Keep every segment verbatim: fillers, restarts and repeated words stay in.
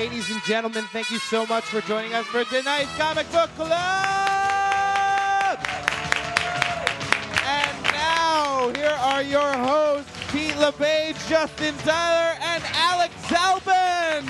ladies and gentlemen, thank you so much for joining us for tonight's Comic Book Club! And now, here are your hosts, Pete LePage, Justin Tyler, and Alex Zalben!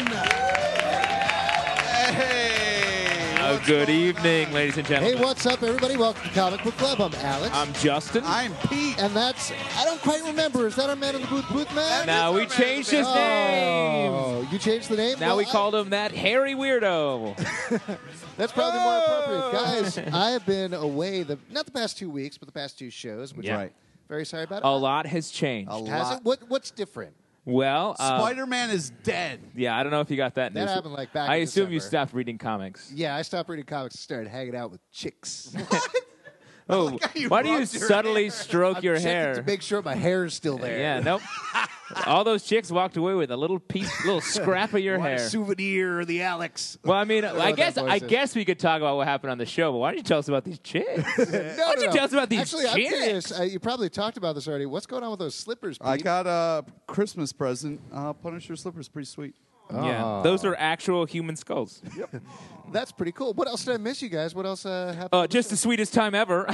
Hey! Uh, good evening, ladies and gentlemen. Hey, what's up, everybody? Welcome to Comic Book Club. I'm Alex. I'm Justin. I'm Pete. and that's, I don't quite remember. Is that our man in the booth, Booth Man? Now we changed his name. Oh, you changed the name? Now Well, we I- called him that hairy weirdo. That's probably more appropriate. Oh. Guys, I have been away, the not the past two weeks, but the past two shows. Which Yeah. I'm very sorry about it. A lot has changed. A Has lot. it? What, what's different? Well, uh, Spider-Man is dead. yeah, I don't know if you got that That news. happened, like, back I in assume you December. stopped reading comics. Yeah, I stopped reading comics and started hanging out with chicks. Oh, like how you why do you rubbed your subtly hair. stroke I'm your checking hair? to make sure my hair is still there. Yeah, nope. All those chicks walked away with a little piece, little scrap of your Want hair. a souvenir of the Alex. Well, I mean, know I what guess that voice I is. guess we could talk about what happened on the show, but why don't you tell us about these chicks? No, Why don't you no, tell us about these Actually, I'm chicks? curious. Uh, you probably talked about this already. What's going on with those slippers, Pete? I got a Christmas present. Uh, Punisher slippers, pretty sweet. Yeah, Oh. those are actual human skulls. That's pretty cool. What else did I miss, you guys? What else uh, happened? Uh, with just the sweetest time ever.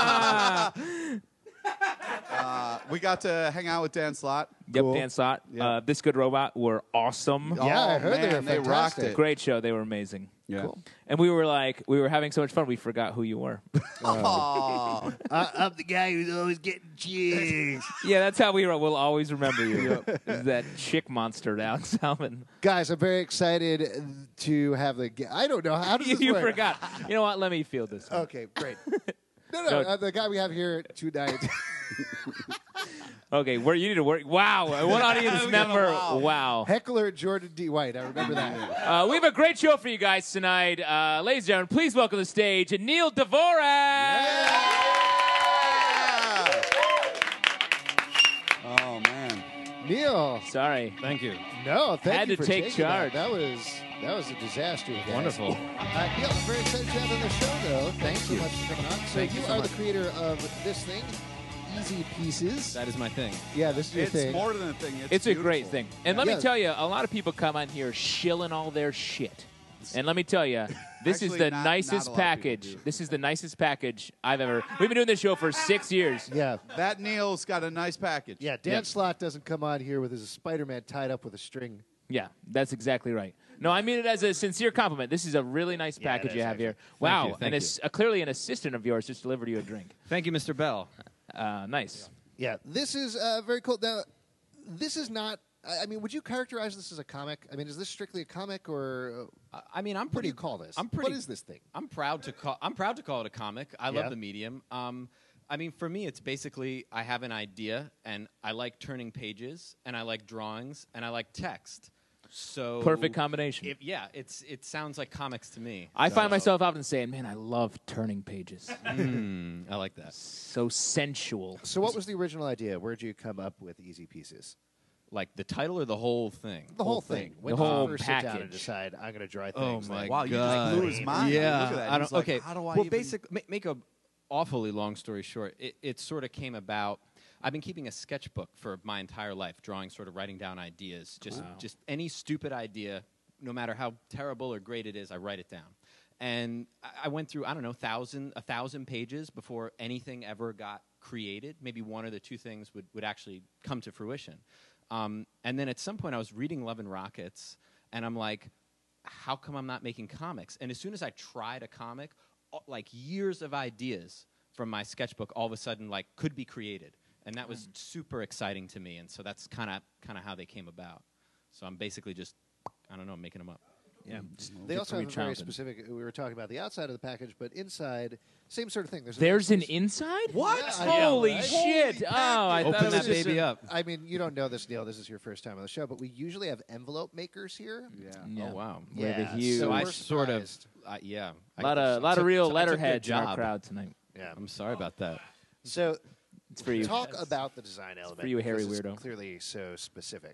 Uh, we got to hang out with Dan Slott. Yep, Cool. Dan Slott. Yeah. Uh, This Good Robot were awesome. Oh, Yeah, I heard they man, were they rocked fantastic. it. Great show. They were amazing. Yeah. Cool. And we were like, we were having so much fun, we forgot who you were. Aw. Uh, I'm the guy who's always getting chicks. Yeah, that's how we were. We'll always remember you. Is that chick monster, Alex Salmon. Guys, I'm very excited to have the. Ga- I don't know how does You, this you work? forgot. You know what? Let me feel this. one. Okay, great. No, no, No. uh, the guy we have here tonight. Okay, where you need to work. Wow, one audience We got a member. wow. Wow. Heckler Jordan D. White. I remember that. Uh, we have a great show for you guys tonight. Uh, ladies and gentlemen, please welcome to the stage Neil Dvorak. Oh, man. Neil. Sorry. Thank you. No, thank Had you to for take taking charge. That. that was that was a disaster. Guys. Wonderful. Uh, Neil, I'm very excited to have you on the show, though. Thanks so you. much for coming on. So Thank you you so are much. the creator of this thing, Easy Pieces. That is my thing. Yeah, this is your It's thing. more than a thing. It's, It's a great beautiful. thing. And let Yeah. me tell you, a lot of people come on here shilling all their shit. And let me tell you, this is Actually, the not- nicest not a lot of people package. do. This is the nicest package I've ever. We've been doing this show for six years. Yeah. That Neil's got a nice package. Yeah, Dan Yep. Slott doesn't come on here with his Spider-Man tied up with a string. Yeah, that's exactly right. No, I mean it as a sincere compliment. This is a really nice Yeah, it package is, you have actually. here. Wow, you, thank and you. it's uh, clearly an assistant of yours just delivered you a drink. Thank you, Mister Bell. Uh, nice. Yeah, this is uh, very cool. Now, this is not. I I mean, would you characterize this as a comic? I mean, is this strictly a comic, or uh, I- I mean, I'm what do pretty. you call this? I'm pretty. What is this thing? I'm proud to call. I'm proud to call it a comic. I Yeah. love the medium. Um, I mean, for me, it's basically I have an idea, and I like turning pages, and I like drawings, and I like text. So Perfect combination. If, yeah, it's it sounds like comics to me. I find So- myself often saying, "Man, I love turning pages. Mm, I like that. So sensual." So, what was the original idea? Where'd you come up with Easy Pieces? Like the title or the whole thing. The whole thing. When The did you whole first sit down and package. decide I'm going to draw Oh things? my like, Wow, you just God. blew his mind. Yeah, Look at that. I He's don't. like, okay. how do I well, even- basically, ma- make a awfully long story short. It, it sort of came about. I've been keeping a sketchbook for my entire life, drawing, sort of writing down ideas. Just, Wow. just any stupid idea, no matter how terrible or great it is, I write it down. And I- I went through, I don't know, thousand, a thousand pages before anything ever got created. Maybe one or the two things would, would actually come to fruition. Um, and then at some point, I was reading Love and Rockets, and I'm like, how come I'm not making comics? And as soon as I tried a comic, all- like years of ideas from my sketchbook all of a sudden like could be created. And that was super exciting to me. And so that's kind of kind of how they came about. So I'm basically just, I don't know, making them up. Yeah. They also have a very Childhood. specific. We were talking about the outside of the package, but inside, same sort of thing. There's, There's an exclusive- inside? What? Yeah, I know, Holy right? shit! Oh, I Open thought it was that just baby a- up. I mean, you don't know this, Neil. This is your first time on the show, but we usually have envelope makers here. Yeah. Yeah. Oh, wow. We're the Yeah, huge. So I we're sort of, surprised. uh, yeah. A lot of, I lot of took- real I took their letterheads in our job. crowd tonight. Yeah. I'm sorry about that. So, It's for you. talk about the design element. for you, hairy because it's weirdo. Clearly, so specific.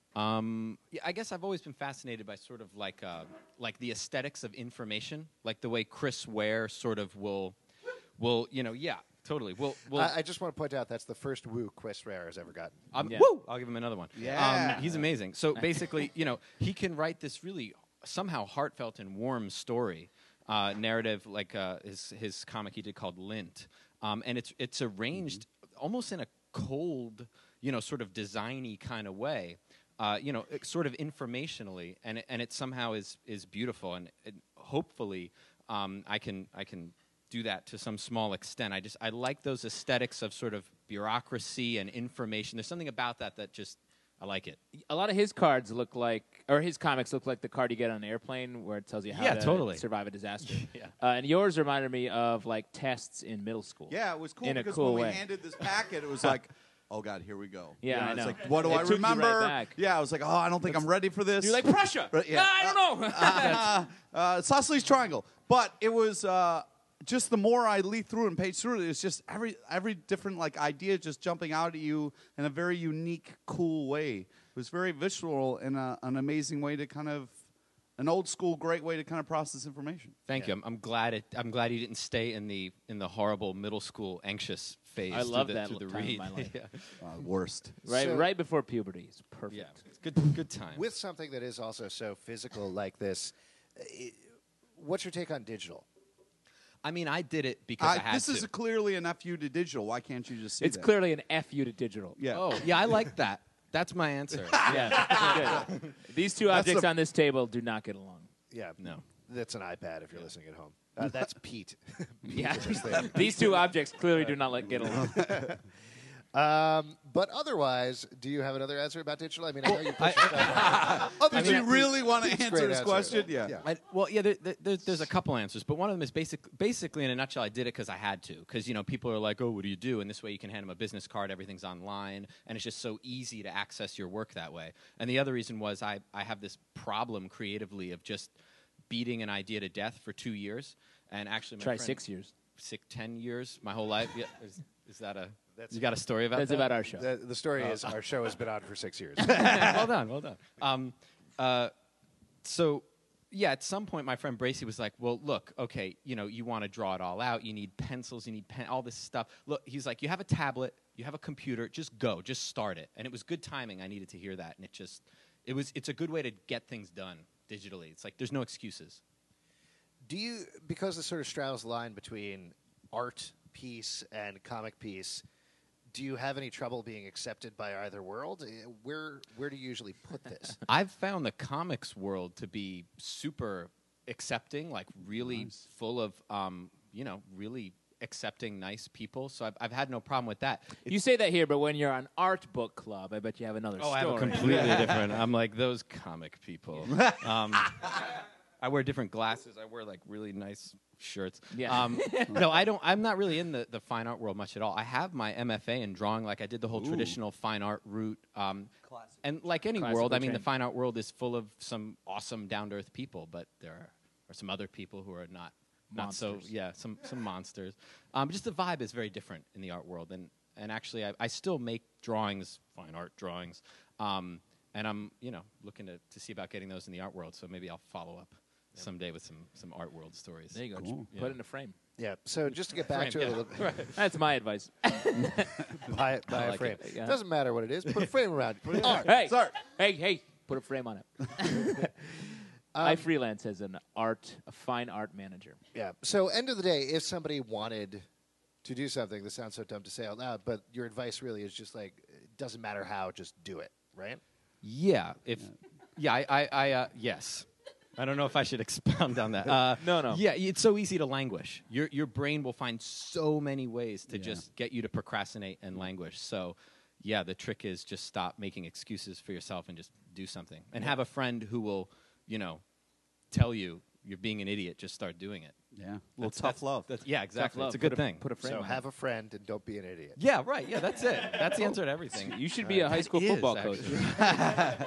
Um, yeah, I guess I've always been fascinated by sort of like uh, like the aesthetics of information, like the way Chris Ware sort of will, will you know, yeah, totally. Will will I, I just want to point out that's the first woo Chris Rare has ever gotten. I'm, Yeah. Woo! I'll give him another one. Yeah. Um, he's amazing. So basically, you know, he can write this really somehow heartfelt and warm story uh, narrative, like uh, his his comic he did called Lint, um, and it's it's arranged mm-hmm. almost in a cold, you know, sort of designy kind of way, uh, you know, sort of informationally, and it, and it somehow is is beautiful, and it, hopefully um, I can I can do that to some small extent. I just I like those aesthetics of sort of bureaucracy and information. There's something about that that just I like it. A lot of his cards look like, or his comics look like the card you get on an airplane where it tells you how yeah, to totally. survive a disaster. yeah. uh, and yours reminded me of like tests in middle school. Yeah, it was cool in because a cool when way. we handed this packet, it was like, oh God, here we go. Yeah, you know, I it's know. like, what do It I took you right remember? back. Yeah, I was like, oh, I don't think I'm ready for this. You're like, Prussia! But, yeah. Nah, I don't know. uh, uh, Isosceles Triangle. But it was uh, just the more I leafed through and page through it, it's just every every different like idea just jumping out at you in a very unique, cool way. It was very visceral and uh, an amazing way to kind of, an old school, great way to kind of process information. Thank yeah. you. I'm, I'm glad it. I'm glad you didn't stay in the in the horrible middle school anxious phase. I love through the, that through the time of read. my life. yeah. Uh, worst. right, So- right before puberty. It's perfect. yeah, it's good good time. With something that is also so physical like this, i what's your take on digital? I mean, I did it because I, I, had this to. is a clearly an F U to digital. Why can't you just see It's that? clearly an F you to digital. Yeah. oh, yeah, I like that. That's my answer. Yeah, good. These two That's objects the- on this table do not get along. Yeah, No. that's an iPad if you're listening at home. Uh, that's Pete. Yeah, Peter's thing. these two objects clearly do not let get along. Um, but otherwise, do you have another answer about digital? I mean, I know you pushed yourself. Other Did you than- really want to Pete's answer great this answer. question? Yeah. Yeah. I, well, yeah, there, there, there's, there's a couple answers, but one of them is basic, basically, in a nutshell, I did it because I had to. Because, you know, people are like, oh, what do you do? And this way you can hand them a business card, everything's online, and it's just so easy to access your work that way. And the other reason was I, I have this problem creatively of just beating an idea to death for two years. And actually, my Try friend- six years. Six, ten years, my whole life. Yeah, is, is that a... That's- you got a story about That's that? about our show. The, the story is our show has been on for six years. well done, well done. Um, uh, so, yeah, at some point, my friend Bracy was like, well, look, okay, you know, you want to draw it all out. You need pencils, you need pen, all this stuff. Look, he's like, you have a tablet, you have a computer, just go, just start it. And it was good timing. I needed to hear that. And it just, it was, it's a good way to get things done digitally. It's like, there's no excuses. Do you, because this sort of straddles the line between art piece and comic piece, do you have any trouble being accepted by either world? Uh, Where where do you usually put this? I've found the comics world to be super accepting, like really Nice. full of, um, you know, really accepting, nice people. So I've, I've had no problem with that. You say that here, but when you're on art book club, I bet you have another Oh, story. I have a completely different. I'm like those comic people. Um, I wear different glasses. I wear like really nice shirts. Yeah. Um, no, I don't. I'm not really in the, the fine art world much at all. I have my M F A in drawing. Like I did the whole Ooh. traditional fine art route. Um, and like any Classical world, I mean, the training. fine art world is full of some awesome down to earth people, but there are, are some other people who are not not so Monsters. yeah some some monsters. Um, just the vibe is very different in the art world, and and actually I, I still make drawings, fine art drawings, um, and I'm you know looking to to see about getting those in the art world. So maybe I'll follow up someday with some some art world stories. There you go. Cool. Just Put it in a frame. Yeah. So just to get back Frame, to it yeah. a little bit, That's my advice. buy, buy I a like frame. it. Yeah. Doesn't matter what it is. Put a frame around it. Art. Hey, It's art. hey, hey! Put a frame on it. I freelance as an art, a fine art manager. Yeah. So end of the day, if somebody wanted to do something, this sounds so dumb to say out loud, but your advice really is just like, it doesn't matter how, just do it, right? Yeah, if yeah, I, I, I uh, yes. I don't know if I should expound on that. Uh, No, no. Yeah, it's so easy to languish. Your your brain will find so many ways to Yeah. just get you to procrastinate and languish. So, yeah, the trick is just stop making excuses for yourself and just do something. And have a friend who will, you know, tell you you're being an idiot. Just start doing it. Yeah. A little That's- tough that's- love. that's- yeah, exactly. Tough It's a love. good Put thing. Put a frame So on have it. a friend and don't be an idiot. Yeah, right. Yeah, that's it. That's the answer to everything. You should be a high school That is, football coach. actually.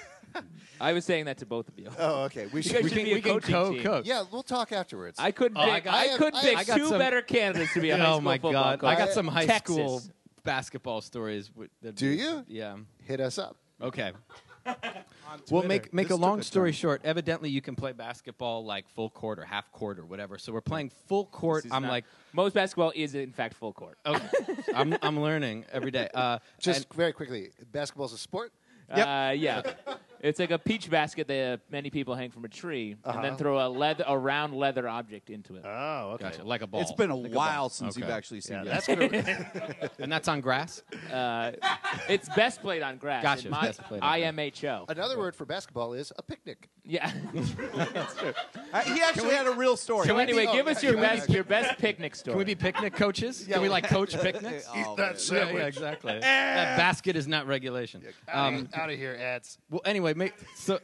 I was saying that to both of you. Oh, okay. We You should. guys we should can, be a we can coaching co team. coach. Yeah, we'll talk afterwards. I couldn't Oh, I pick. got- I, I have- couldn't I pick have- I got two some- better candidates to be a high Oh school my football god! coach. I got some high Texas. school basketball stories. wi- that'd Do be- you? Yeah. Hit us up. Okay. Well, make make This a took long a story turn. short. Evidently, you can play basketball like full court or half court or whatever. So we're playing full court. This is I'm not- like, most basketball is in fact full court. okay, I'm I'm learning every day. Uh, Just and- very quickly, basketball's a sport. Yep. Uh, yeah. It's like a peach basket that uh, many people hang from a tree, and then throw a leather, a round leather object into it. Oh, okay. Gotcha. Like a ball. It's been a Like while ball. since Okay. you've actually seen Yeah, it. that's gonna, And that's on grass? Uh, it's best played on grass. Gotcha, in my best played on I M H O. another word for basketball is a picnic. Yeah. That's true. Uh, he actually had a real story. So anyway, be- give oh, us yeah, your can we best be- your best picnic story. Can we be picnic coaches? Can we like coach picnics? Oh, that man. sandwich. Yeah, yeah, exactly. That basket is not regulation. Um, out of here, ads. well, anyway, ma- so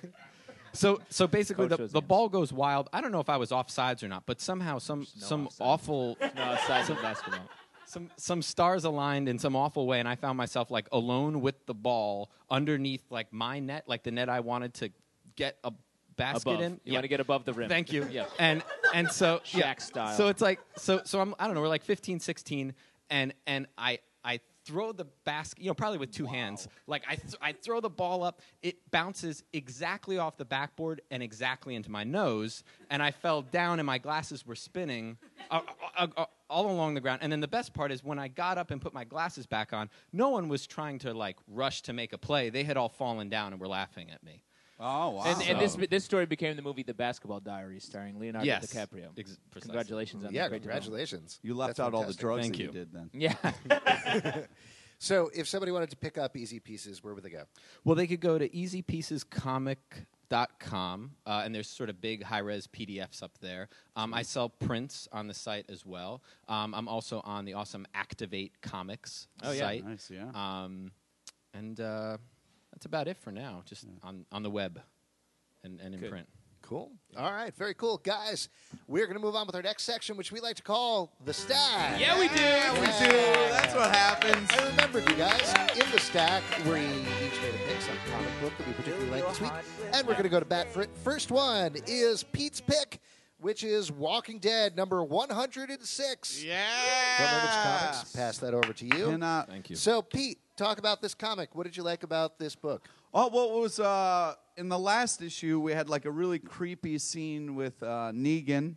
so so basically, Coach the, those the games. ball goes wild. I don't know if I was offsides or not, but somehow some no some offsides. awful No, size of basketball. some some stars aligned in some awful way, and I found myself like alone with the ball underneath like my net, like the net I wanted to get a basket Above. in. You Yeah. want to get above the rim. Thank you. Yeah. And and so yeah. Shaq style. So it's like so so I'm I don't know, we're like fifteen, sixteen and and I I throw the basket, you know, probably with two hands. Like I th- I throw the ball up, it bounces exactly off the backboard and exactly into my nose, and I fell down and my glasses were spinning uh, uh, uh, all along the ground. And then the best part is when I got up and put my glasses back on, no one was trying to like rush to make a play. They had all fallen down and were laughing at me. Oh, wow. And, and this So- this story became the movie The Basketball Diaries, starring Leonardo Yes. DiCaprio. Ex- precisely. Congratulations on Yeah, that great development. congratulations. you left That's out all the fantastic. drugs Thank that you. you. did then. Yeah. So, if somebody wanted to pick up Easy Pieces, where would they go? Well, they could go to easy pieces comic dot com, uh, and there's sort of big high-res P D Fs up there. Um, I sell prints on the site as well. Um, I'm also on the awesome Activate Comics Oh, yeah. site. Nice, yeah. Um, and uh, that's about it for now, just on, on the web and, and in Good. print. Cool. All right, very cool. Guys, we're going to move on with our next section, which we like to call the Stack. Yeah, we do. Yeah, we do. That's what happens. I remembered you guys in the stack. We each made a pick, some comic book that we particularly like this week, and we're going to go to bat for it. First one is Pete's pick, which is Walking Dead number one hundred six. Yeah. From Image Comics. Pass that over to you. Cannot- Thank you. So, Pete, talk about this comic. What did you like about this book? Oh, well, it was uh, in the last issue, we had like a really creepy scene with uh, Negan,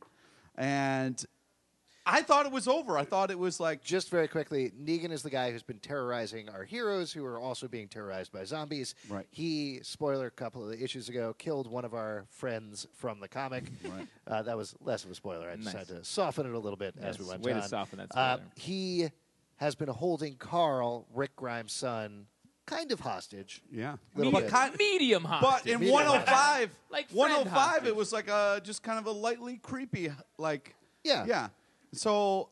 and I thought it was over. I thought it was like, Just very quickly, Negan is the guy who's been terrorizing our heroes, who are also being terrorized by zombies. Right. He, spoiler, a couple of issues ago, killed one of our friends from the comic. Right. Uh, that was less of a spoiler. I just Nice. had to soften it a little bit as we Yes, went way on. to soften that Uh, spoiler. he has been holding Carl, Rick Grimes' son, kind of hostage. yeah. Little But, bit. kind, Medium but hostage. in Medium one oh five, Like friend one oh five, hostage. it was like a just kind of a lightly creepy, like, Yeah. yeah. So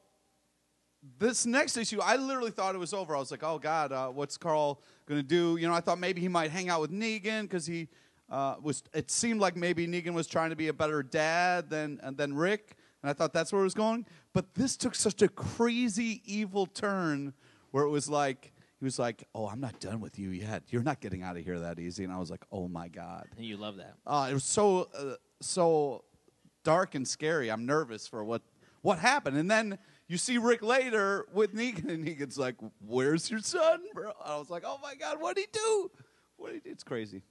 this next issue, I literally thought it was over. I was like, oh God, uh, what's Carl gonna do? You know, I thought maybe he might hang out with Negan because he uh, was. It seemed like maybe Negan was trying to be a better dad than uh, than Rick, and I thought that's where it was going. But this took such a crazy evil turn where it was like. He was like, "Oh, I'm not done with you yet. You're not getting out of here that easy." And I was like, "Oh my God!" And you love that. Uh, it was so uh, so dark and scary. I'm nervous for what what happened. And then you see Rick later with Negan, and Negan's like, "Where's your son, bro?" I was like, "Oh my God, what did he do? What did he do?" It's crazy.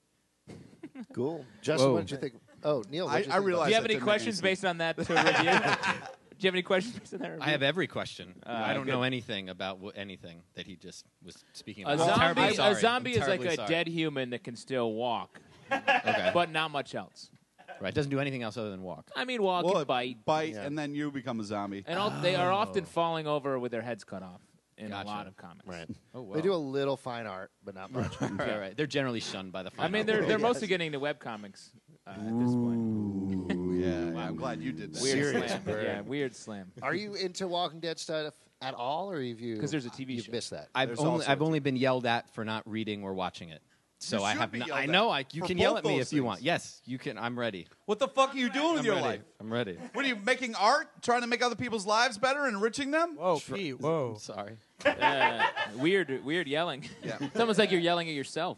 Cool. Justin, Whoa. what did you think? Oh, Neil, what I- did you I think realized- about Do you have that any didn't make any questions sense. based on that to review? Do you have any questions based on that review? I have every question. Uh, I don't good. know anything about wh- anything that he just was speaking A about. I'm zombie, terribly sorry. a zombie I'm is like terribly a sorry. dead human that can still walk, Okay. but not much else. Right. Doesn't do anything else other than walk. I mean, walk Well, and bite, bite, Yeah. and then you become a zombie. and all, they are often falling over with their heads cut off in Gotcha. a lot of comics. Right. Oh, wow. They do a little fine art, but not much. right, right. They're generally shunned by the. I mean, final they're world. they're Yes. mostly getting to web comics uh, at this point. Ooh, yeah, yeah, I'm glad you did that. Weird Serious slam, burn. yeah, weird slam. Are you into Walking Dead stuff at all, or have you? 'Cause there's a T V you've show. missed that. I've There's only also I've a only been yelled at for not reading or watching it. So You I should have. be No, yelled I at know. I, you for can yell both at me those if you things. want. Yes, you can. I'm ready. What the fuck are you doing with I'm your ready. life? I'm ready. What are you making art? Trying to make other people's lives better, enriching them? Whoa, Pete, whoa. Sorry. Uh, weird, weird yelling. Yeah. It's almost like you're yelling at yourself.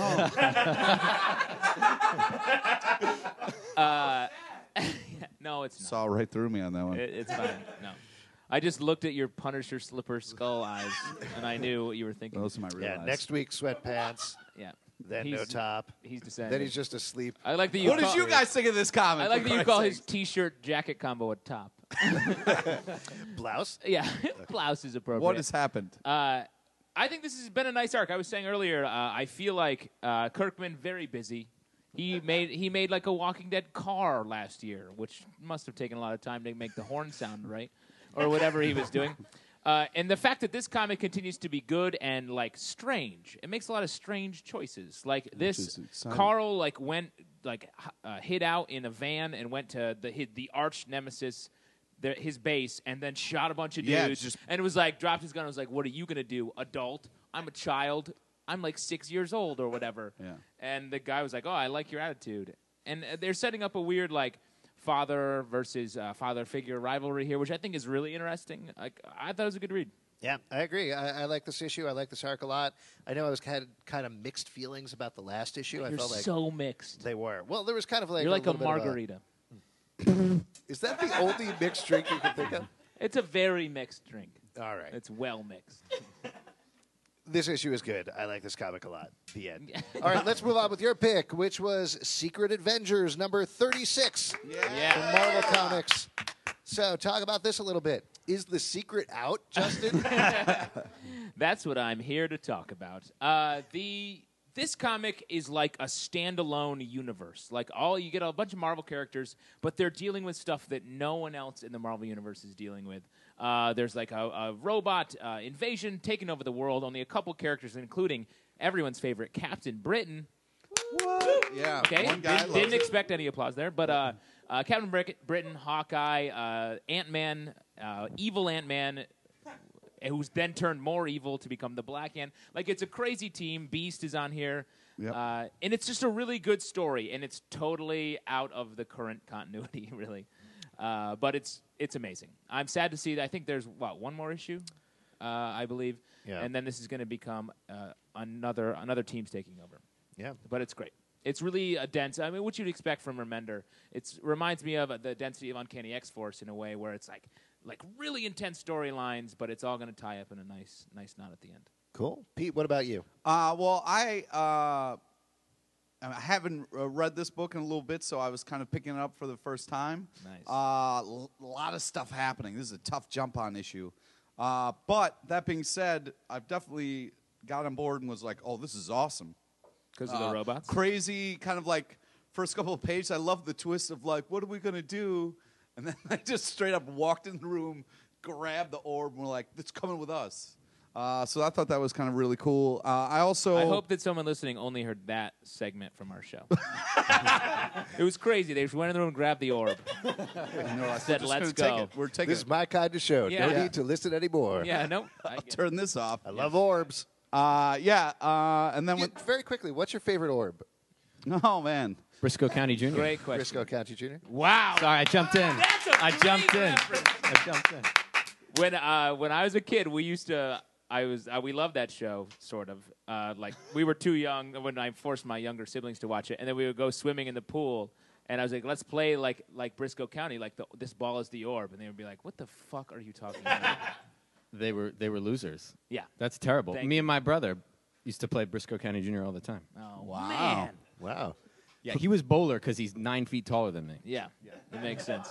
uh, no, it's not. Saw right through me on that one. It, it's fine. No, I just looked at your Punisher slipper skull eyes, and I knew what you were thinking. Those are my real Yeah. eyes. Next week, sweatpants. Yeah. Then no He's- top. He's descending. Then he's just asleep. I like that you. What call, did you guys think of this comic? I like for that you Christ's call sake? his t-shirt jacket combo a top. Blouse. Yeah, blouse is appropriate. What has happened? Uh, I think this has been a nice arc. I was saying earlier, uh, I feel like uh, Kirkman very busy. He made he made like a Walking Dead car last year, which must have taken a lot of time to make the horn sound right, or whatever he was doing. Uh, and the fact that this comic continues to be good and like strange, it makes a lot of strange choices. Like this, Carl like went like uh, hid out in a van and went to the hid, the arch nemesis. The, his base, and then shot a bunch of Yeah, dudes, just- and it was like, dropped his gun, and was like, what are you going to do, adult? I'm a child. I'm like six years old or whatever. Yeah. And the guy was like, oh, I like your attitude. And uh, they're setting up a weird, like, father versus uh, father figure rivalry here, which I think is really interesting. Like, I thought it was a good read. Yeah, I agree. I, I like this issue. I like this arc a lot. I know I was kind of, kind of mixed feelings about the last issue. I You're felt like so mixed. they were. Well, there was kind of like You're like a, little bit of margarita. Is that the only mixed drink you can think of? It's a very mixed drink. All right. It's well mixed. This issue is good. I like this comic a lot. The end. All right, let's move on with your pick, which was Secret Avengers number thirty-six Yeah. from Marvel Comics. So, talk about this a little bit. Is the secret out, Justin? That's what I'm here to talk about. Uh, the this comic is like a standalone universe. Like all you get a bunch of Marvel characters, but they're dealing with stuff that no one else in the Marvel universe is dealing with. Uh, there's like a, a robot uh, invasion taking over the world. Only a couple characters, including everyone's favorite Captain Britain. What? Yeah. Okay, One guy didn't, loves didn't it. expect any applause there, but uh, uh, Captain Brick- Britain, Hawkeye, uh, Ant-Man, uh, evil Ant-Man, who's then turned more evil to become the Black Ant. Like, it's a crazy team. Beast is on here. Yep. Uh, and it's just a really good story, and it's totally out of the current continuity, really. Uh, but it's it's amazing. I'm sad to see that. I think there's, what, one more issue, uh, I believe. Yeah. And then this is going to become uh, another another team's taking over. Yeah. But it's great. It's really a dense. I mean, what you'd expect from Remender. It reminds me of uh, the density of Uncanny X-Force in a way where it's like like really intense storylines, but it's all going to tie up in a nice nice knot at the end. Cool. Pete, what about you? Uh, well, I uh, I haven't uh, read this book in a little bit, so I was kind of picking it up for the first time. Nice. Uh, l- a lot of stuff happening. This is a tough jump on issue. Uh, but that being said, I've definitely got on board and was like, oh, this is awesome. Because of Uh, the robots? Crazy, kind of like first couple of pages. I love the twist of like, what are we going to do? And then I just straight up walked in the room, grabbed the orb, and we're like, it's coming with us. Uh, so I thought that was kind of really cool. Uh, I also I hope that someone listening only heard that segment from our show. It was crazy. They just went in the room and grabbed the orb. You know, I said, just "Let's gonna take go." it. We're taking This it. is my kind of show. Yeah. No Yeah. need to listen anymore. Yeah, no. I I'll get it. turn this off. I love orbs. Uh, yeah, uh, and then Yeah, with, very quickly, what's your favorite orb? oh man, Briscoe County Junior Great question. Briscoe County Junior Wow. Sorry, I jumped in. That's a I jumped great in. reference. I jumped in. When uh, when I was a kid, we used to. I was uh, we loved that show, sort of. Uh, like we were too young when I forced my younger siblings to watch it, and then we would go swimming in the pool. And I was like, "Let's play like like Briscoe County, like the, this ball is the orb." And they would be like, "What the fuck are you talking about?" They were they were losers. Yeah. That's terrible. Thank Me you. and my brother used to play Briscoe County Junior all the time. Oh Wow. man. Wow. Yeah, he was bowler because he's nine feet taller than me. Yeah, it makes sense.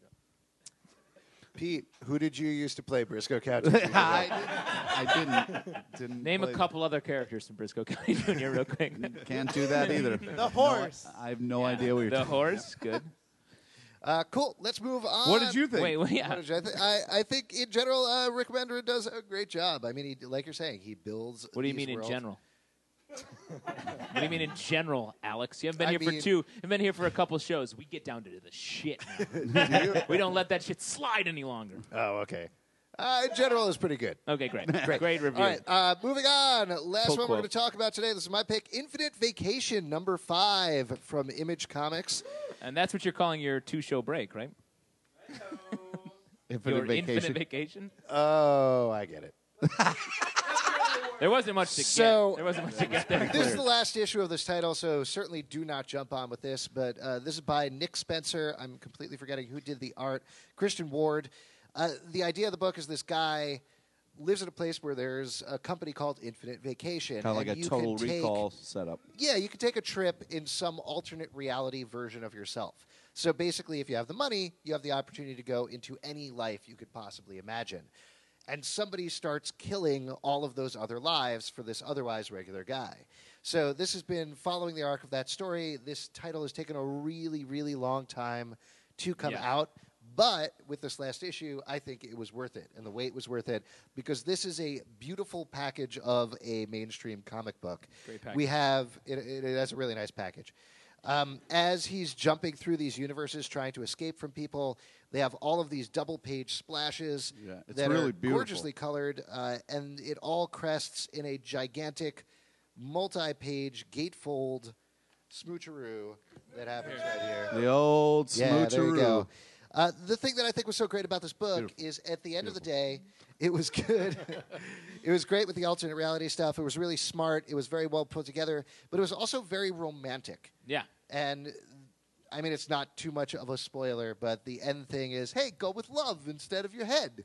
Pete, who did you used to play Briscoe County Junior? I, I didn't didn't Name play- a couple other characters from Briscoe County Junior real quick. Can't do that either. The horse. I have no idea what you're The talking. horse, good. Uh, cool. Let's move on. What did you think? Wait, wait, yeah. What did you- I, think? I, I think in general, uh, Rick Remender does a great job. I mean, he, like you're saying, he builds. What do you these mean in worlds. general? What do you mean in general, Alex? You haven't been I here mean- for two. You've been here for a couple shows. We get down to the shit now. Do you? We don't let that shit slide any longer. Oh, okay. Uh, in general, it's pretty good. Okay, great. Great. Great review. All right, uh, moving on. Last Cool one we're quote. going to talk about today. This is my pick. Infinite Vacation, number five from Image Comics. And that's what you're calling your two-show break, right? Infinite your vacation. infinite vacation. Oh, I get it. There wasn't much to So- get. There wasn't much to get there. This is the last issue of this title, so certainly do not jump on with this. But uh, this is by Nick Spencer. I'm completely forgetting who did the art. Christian Ward. Uh, the idea of the book is this guy lives in a place where there's a company called Infinite Vacation. Kind of like and a you Total can take- Recall setup. Yeah, you can take a trip in some alternate reality version of yourself. So basically, if you have the money, you have the opportunity to go into any life you could possibly imagine. and somebody starts killing all of those other lives for this otherwise regular guy. So this has been following the arc of that story. This title has taken a really, really long time to come Yeah. out. But with this last issue, I think it was worth it, and the wait was worth it, because this is a beautiful package of a mainstream comic book. Great package. We have, it, it, it has a really nice package. Um, as he's jumping through these universes, trying to escape from people, they have all of these double-page splashes Yeah, it's that really are beautiful. gorgeously colored, uh, and it all crests in a gigantic, multi-page gatefold smoocheroo that happens right here. The old Yeah, there you smoocheroo. go. Uh, the thing that I think was so great about this book Beautiful. is at the end of the day, it was good. It was great with the alternate reality stuff. It was really smart. It was very well put together, but it was also very romantic. Yeah. And I mean, it's not too much of a spoiler, but the end thing is, hey, go with love instead of your head.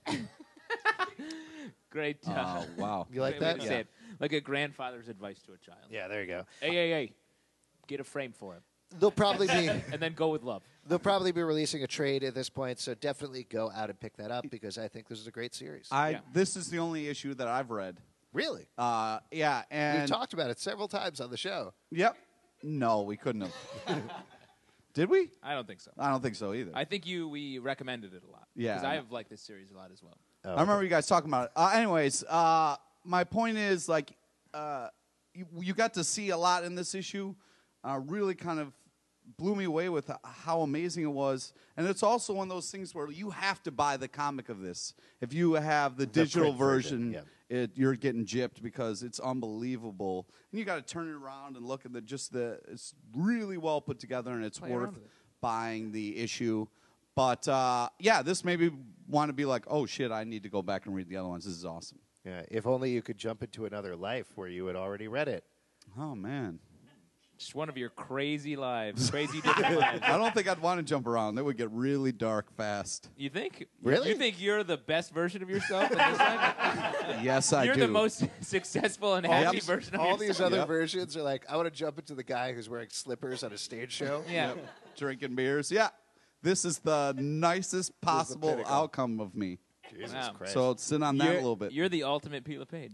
Great. Uh, Oh, wow. You like great way that? to say it. Like a grandfather's advice to a child. Yeah, there you go. Hey, hey, hey. Get a frame for it. They'll probably be And then go with love. they'll probably be releasing a trade at this point, so definitely go out and pick that up because I think this is a great series. I Yeah. This is the only issue that I've read. really? Uh, yeah, and We've talked about it several times on the show. Yep. No, we couldn't have. Did we? I don't think so. I don't think so either. I think you we recommended it a lot. Yeah. Because I have liked this series a lot as well. Oh, I remember you guys talking about it. Uh, anyways, uh, my point is, like, uh, you, you got to see a lot in this issue. Uh, really kind of blew me away with how amazing it was. And it's also one of those things where you have to buy the comic of this. If you have the, digital print version, version, it, you're getting gypped because it's unbelievable. And you got to turn it around and look at the just the. It's really well put together, and it's Play around worth with it. buying the issue. But uh, yeah, this made me want to be like, oh shit, I need to go back and read the other ones. This is awesome. Yeah, if only you could jump into another life where you had already read it. Oh man, Just one of your crazy lives. Crazy different lives. I don't think I'd want to jump around. That would get really dark fast. You think? Really? You think you're the best version of yourself in this life? Yes, I You're do. the most successful and happy Yep. version of All yourself. these other Yep. versions are like, I want to jump into the guy who's wearing slippers on a stage show. Yeah. Drinking beers. Yeah, this is the nicest possible pinnacle. outcome of me. Jesus Wow. Christ. So sit on that You're, a little bit. you're the ultimate Pete LePage.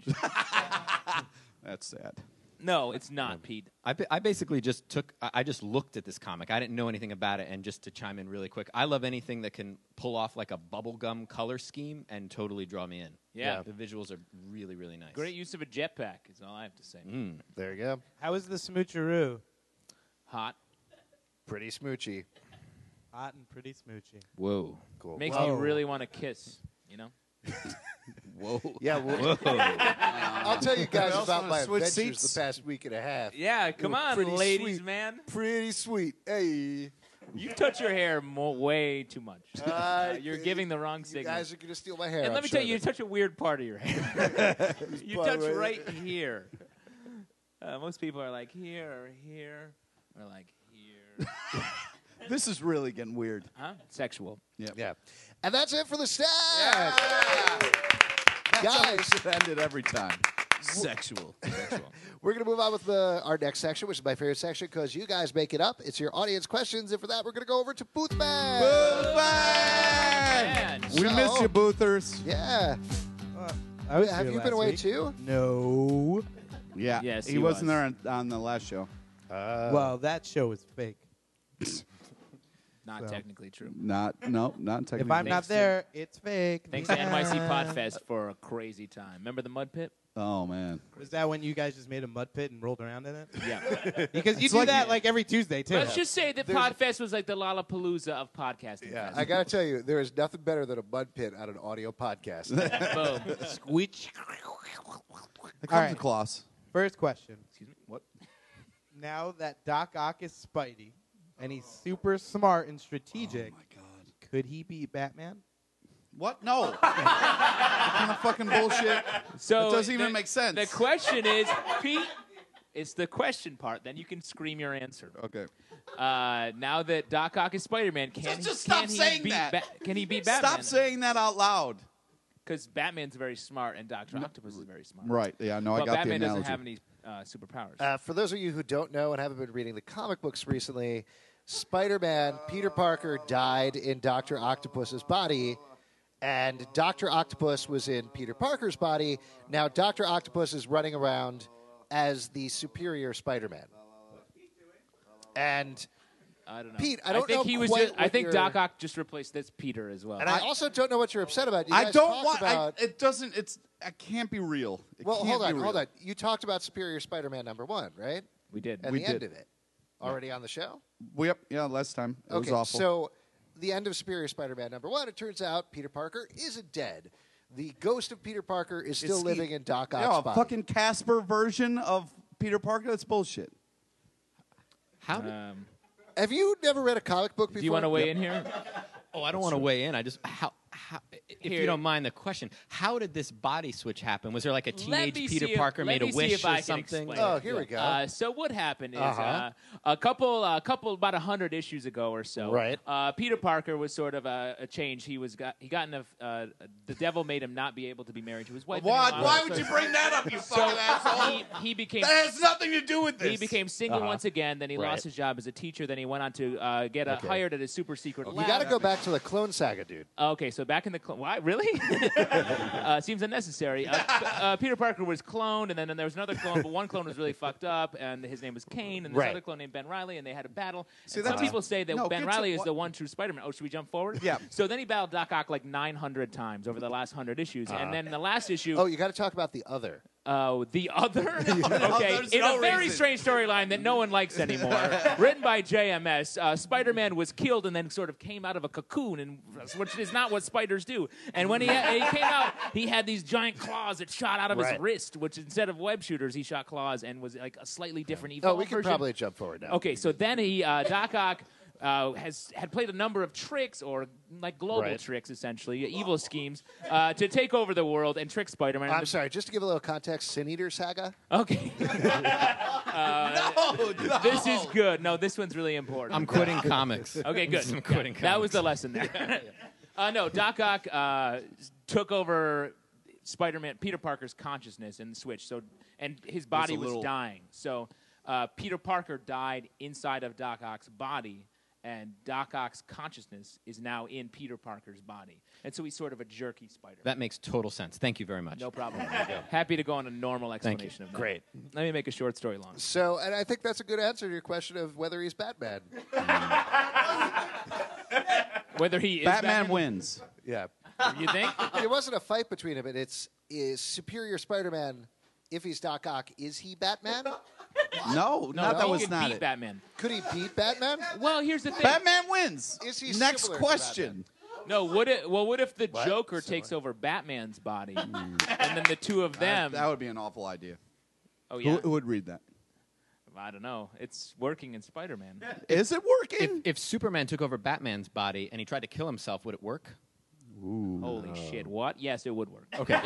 That's sad. No, it's not, Pete. I, ba- I basically just took, I I just looked at this comic. I didn't know anything about it. And just to chime in really quick, I love anything that can pull off like a bubblegum color scheme and totally draw me in. Yeah. The visuals are really, really nice. Great use of a jetpack is all I have to say. Mm. There you go. How is the smoocheroo? Hot. Pretty smoochy. Hot and pretty smoochy. Whoa. Cool. Makes Whoa. you really want to kiss, you know? Whoa. Yeah, well, I'll tell you guys We also about wanna my switch adventures seats. the past week and a half. Yeah, come were on, pretty ladies, sweet. man. Pretty sweet. Hey. You touch your hair mo- way too much. Uh, Uh, you're giving the wrong You signal. guys are going to steal my hair. and I'm let me sure tell you, you of it. touch a weird part of your hair. you part touch right right here. Uh, most people are like here or here or like here. This is really getting weird. Huh? Sexual. Yeah. Yeah. And that's it for the stats. Guys, It ended every time. Sexual. Sexual. we're going to move on with the, our next section, which is my favorite section because you guys make it up. It's your audience questions. And for that, we're going to go over to Boothman. Man! Man. We So- miss you, Boothers. Yeah. I was Have here you last been away week. too? No. Yeah. Yes, he, he wasn't was. there on, on the last show. Uh, well, that show was fake. Not So. technically true. Not, no, not technically. If I'm not Thanks to- there, it's fake. Thanks to N Y C Podfest for a crazy time. Remember the mud pit? Oh man. Was that when you guys just made a mud pit and rolled around in it? Yeah. Because you It's do like- that like every Tuesday too. Let's just say that There's- Podfest was like the Lollapalooza of podcasting. yeah, fest. I got to tell you, there is nothing better than a mud pit on an audio podcast. Boom. Squeech. It comes All right. to Klaus. First question. Excuse me. What? Now that Doc Ock is Spidey and he's super smart and strategic, Oh my god. could he beat Batman? What? No. What kind of fucking bullshit? So It doesn't even the- make sense. The question is, Pete, it's the question part. Then you can scream your answer. Okay. Uh, now that Doc Ock is Spider-Man, can Just- he, just stop can he saying beat that. Ba- can he beat Batman? Stop saying that out loud. Because Batman's very smart and Doctor Octopus is very smart. Right. Yeah. No, I But got Batman the doesn't analogy. have any uh, superpowers. Uh, for those of you who don't know and haven't been reading the comic books recently, Spider-Man, Peter Parker died in Doctor Octopus's body, and Doctor Octopus was in Peter Parker's body. Now Doctor Octopus is running around as the superior Spider-Man. And I don't know. Pete, I don't think know he was. quite Just, I what think your- Doc Ock just replaced this Peter as well. and I also don't know what you're upset about. You I guys don't talked want. I, about, it doesn't. It's. It can't be real. It well, can't hold be on, real. hold on. You talked about Superior Spider-Man number one, right? we did. And We the did. end of it. Already on the show? We, yep. Yeah. Last time it was Okay, awful. so the end of Superior Spider-Man number one, it turns out Peter Parker isn't dead. The ghost of Peter Parker is still Is he- living in Doc Ock's yeah, a body. fucking Casper version of Peter Parker. That's bullshit. How did, Um, Have you never read a comic book before? do you want to weigh in here? oh, I don't want to weigh in. I just how how if Here. you don't mind the question, how did this body switch happen? Was there like a Let teenage me Peter see if- Parker let made me a see wish if I or can something? explain Oh, it. here we go. Uh, so what happened is Uh-huh. uh, a couple, a couple, about a hundred issues ago or so. Right. Uh, Peter Parker was sort of a, a change. He was got he got in a uh, the devil made him not be able to be married to his wife. What? anymore. Why So- would you bring that up, you So fucking asshole? he, he became That has nothing to do with this. he became single Uh-huh. once again. Then he Right. lost his job as a teacher. Then he went on to uh, get a, Okay. hired at a super secret You lab. got to go back to the Clone Saga, dude. Okay, so back in the cl- why really? uh, seems unnecessary. Uh, uh, Peter Parker was cloned, and then, then there was another clone, but one clone was really fucked up, and his name was Kane, and this Right. other clone named Ben Reilly, and they had a battle. See, And that some just- people say that no, Ben get to Reilly is what- the one true Spider-Man. Oh, should we jump forward? Yeah. So then he battled Doc Ock like nine hundred times over the last one hundred issues, and then the last issue. Oh, you got to talk about the other. Oh, the other? okay, there's in no a very reason. strange storyline that no one likes anymore. Written by J M S, uh, Spider-Man was killed and then sort of came out of a cocoon, and which is not what spiders do. And when he, he came out, he had these giant claws that shot out of Right. his wrist, which instead of web shooters, he shot claws and was like a slightly different Oh, evolved we can version. probably jump forward now. Okay, so then he, uh, Doc Ock, uh, has had played a number of tricks, or like global Right. tricks, essentially, evil schemes, uh, to take over the world and trick Spider-Man. I'm sorry, just to give a little context, Sin Eater Saga? Okay. no, no. This is good. No, this one's really important. I'm quitting comics. Okay, good. I'm Yeah, quitting that was comics. the lesson there. uh, no, Doc Ock uh, took over Spider-Man, Peter Parker's consciousness in the Switch. So, and his body a was little- dying. So, uh, Peter Parker died inside of Doc Ock's body, and Doc Ock's consciousness is now in Peter Parker's body. And so he's sort of a jerky Spider-Man. That makes total sense. Thank you very much. No problem. Happy to go on a normal Thank you. explanation of that. Great. Let me make a short story long. So, and I think that's a good answer to your question of whether he's Batman. Whether he is Batman wins. Yeah. you think? There wasn't a fight between them, but it's is Superior Spider-Man, if he's Doc Ock, is he Batman? No, No, not that he was could not beat it. Batman. Could he beat Batman? Well, here's the thing. Batman wins. Is he Next similar to question. No, would it? Well, what if the What? Joker takes over Batman's body, and then the two of them? That would be an awful idea. oh Who, yeah. who would read that? I don't know. It's working in Spider-Man. Is it If, working? if Superman took over Batman's body and he tried to kill himself, would it work? Holy shit! What? Yes, it would work. Okay.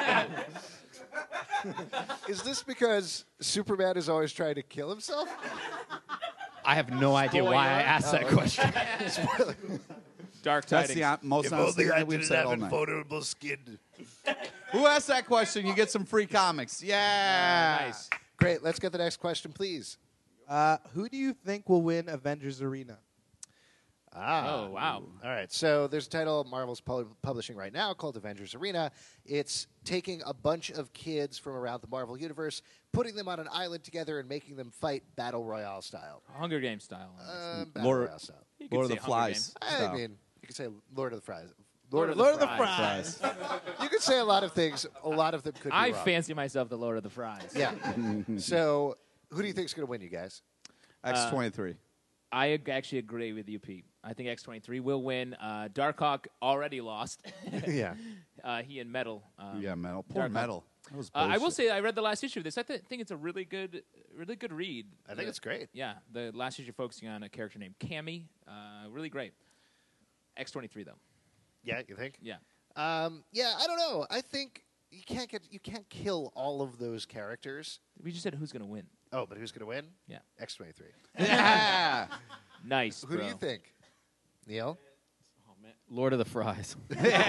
Is this because Superman is always trying to kill himself? I have no idea why I Spoiler. asked that question. Dark That's tidings. the uh, most honest thing that we've said all night. vulnerable skin. Who asked that question? You get some free comics. Yeah. Nice. Great. Let's get the next question, please. Uh, who do you think will win Avengers Arena? Ah. Oh wow. All right. So there's a title Marvel's pu- publishing right now called Avengers Arena. It's taking a bunch of kids from around the Marvel universe, putting them on an island together, and making them fight battle royale style. Hunger Games style. Um, battle Lord- royale style. You could Lord of say the Hunger Flies. Games. I style. mean, you could say Lord of the Fries. Lord of the Lord of the Fries. Fries. You could say a lot of things. A lot of them could be I wrong. fancy myself the Lord of the Fries. Yeah. So who do you think is going to win, you guys? X twenty-three. I ag- actually agree with you, Pete. I think X twenty-three will win. Uh, Darkhawk already lost. yeah. uh, he and Metal. Um, Yeah, Metal. Poor Dark Metal. That was Uh, I will bullshit. say I read the last issue of this. I th- think it's a really good, really good read. I think The- it's great. Yeah, the last issue focusing on a character named Cammy. Uh, really great. X twenty-three though. Yeah, you think? Yeah. Um, yeah, I don't know. I think you can't get you can't kill all of those characters. We just said who's gonna win. Oh, but who's going to win? Yeah. X twenty-three. Yeah. Nice. Who do bro. you think? Neil? Oh, man. Lord of the Fries.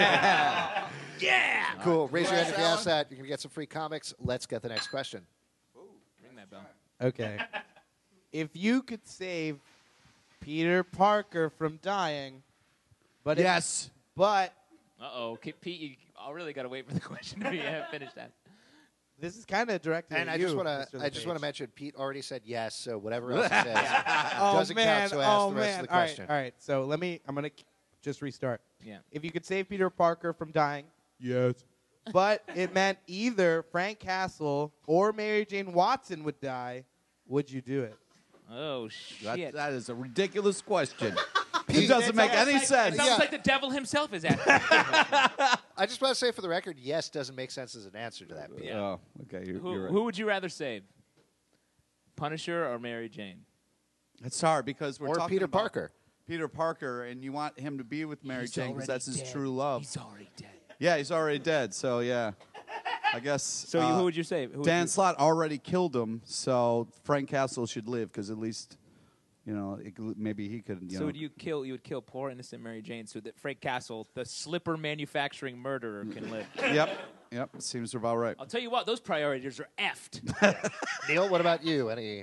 Cool. Raise your hand if you ask that. You're going to get some free comics. Let's get the next question. Ring that bell. Okay. If you could save Peter Parker from dying, but Yes. but Uh-oh. K- Pete, you all really got to wait for the question to be uh, finished. That. This is kind of directed And at I you, just want Mister to I just want to LePage. mention Pete already said yes, so whatever else he says Oh doesn't man! count. So ask oh the rest man! of the All right, question. all right. So let me. I'm gonna k- just restart. Yeah. If you could save Peter Parker from dying, yes. But it meant either Frank Castle or Mary Jane Watson would die. Would you do it? Oh, That, shit. that is a ridiculous question. Pete, it doesn't make any It sense. sounds Yeah. like the devil himself is asking. I just want to say for the record, yes doesn't make sense as an answer to that. Pete. Yeah. Oh, okay. You're, who, you're right. who would you rather save? Punisher or Mary Jane? It's hard because we're Or talking Peter about Parker. Peter Parker, and you want him to be with Mary He's Jane because already that's his dead. true love. He's already dead. Yeah, he's already dead. So yeah, I guess. So you, uh, who would you save? Who would Dan you- Slott already killed him, so Frank Castle should live because at least, you know, it, could- maybe he could. You So know, would you kill? You would kill poor innocent Mary Jane, so that Frank Castle, the slipper manufacturing murderer, can live. Yep, yep. Seems about right. I'll tell you what; those priorities are effed. Neil, what about you? Any?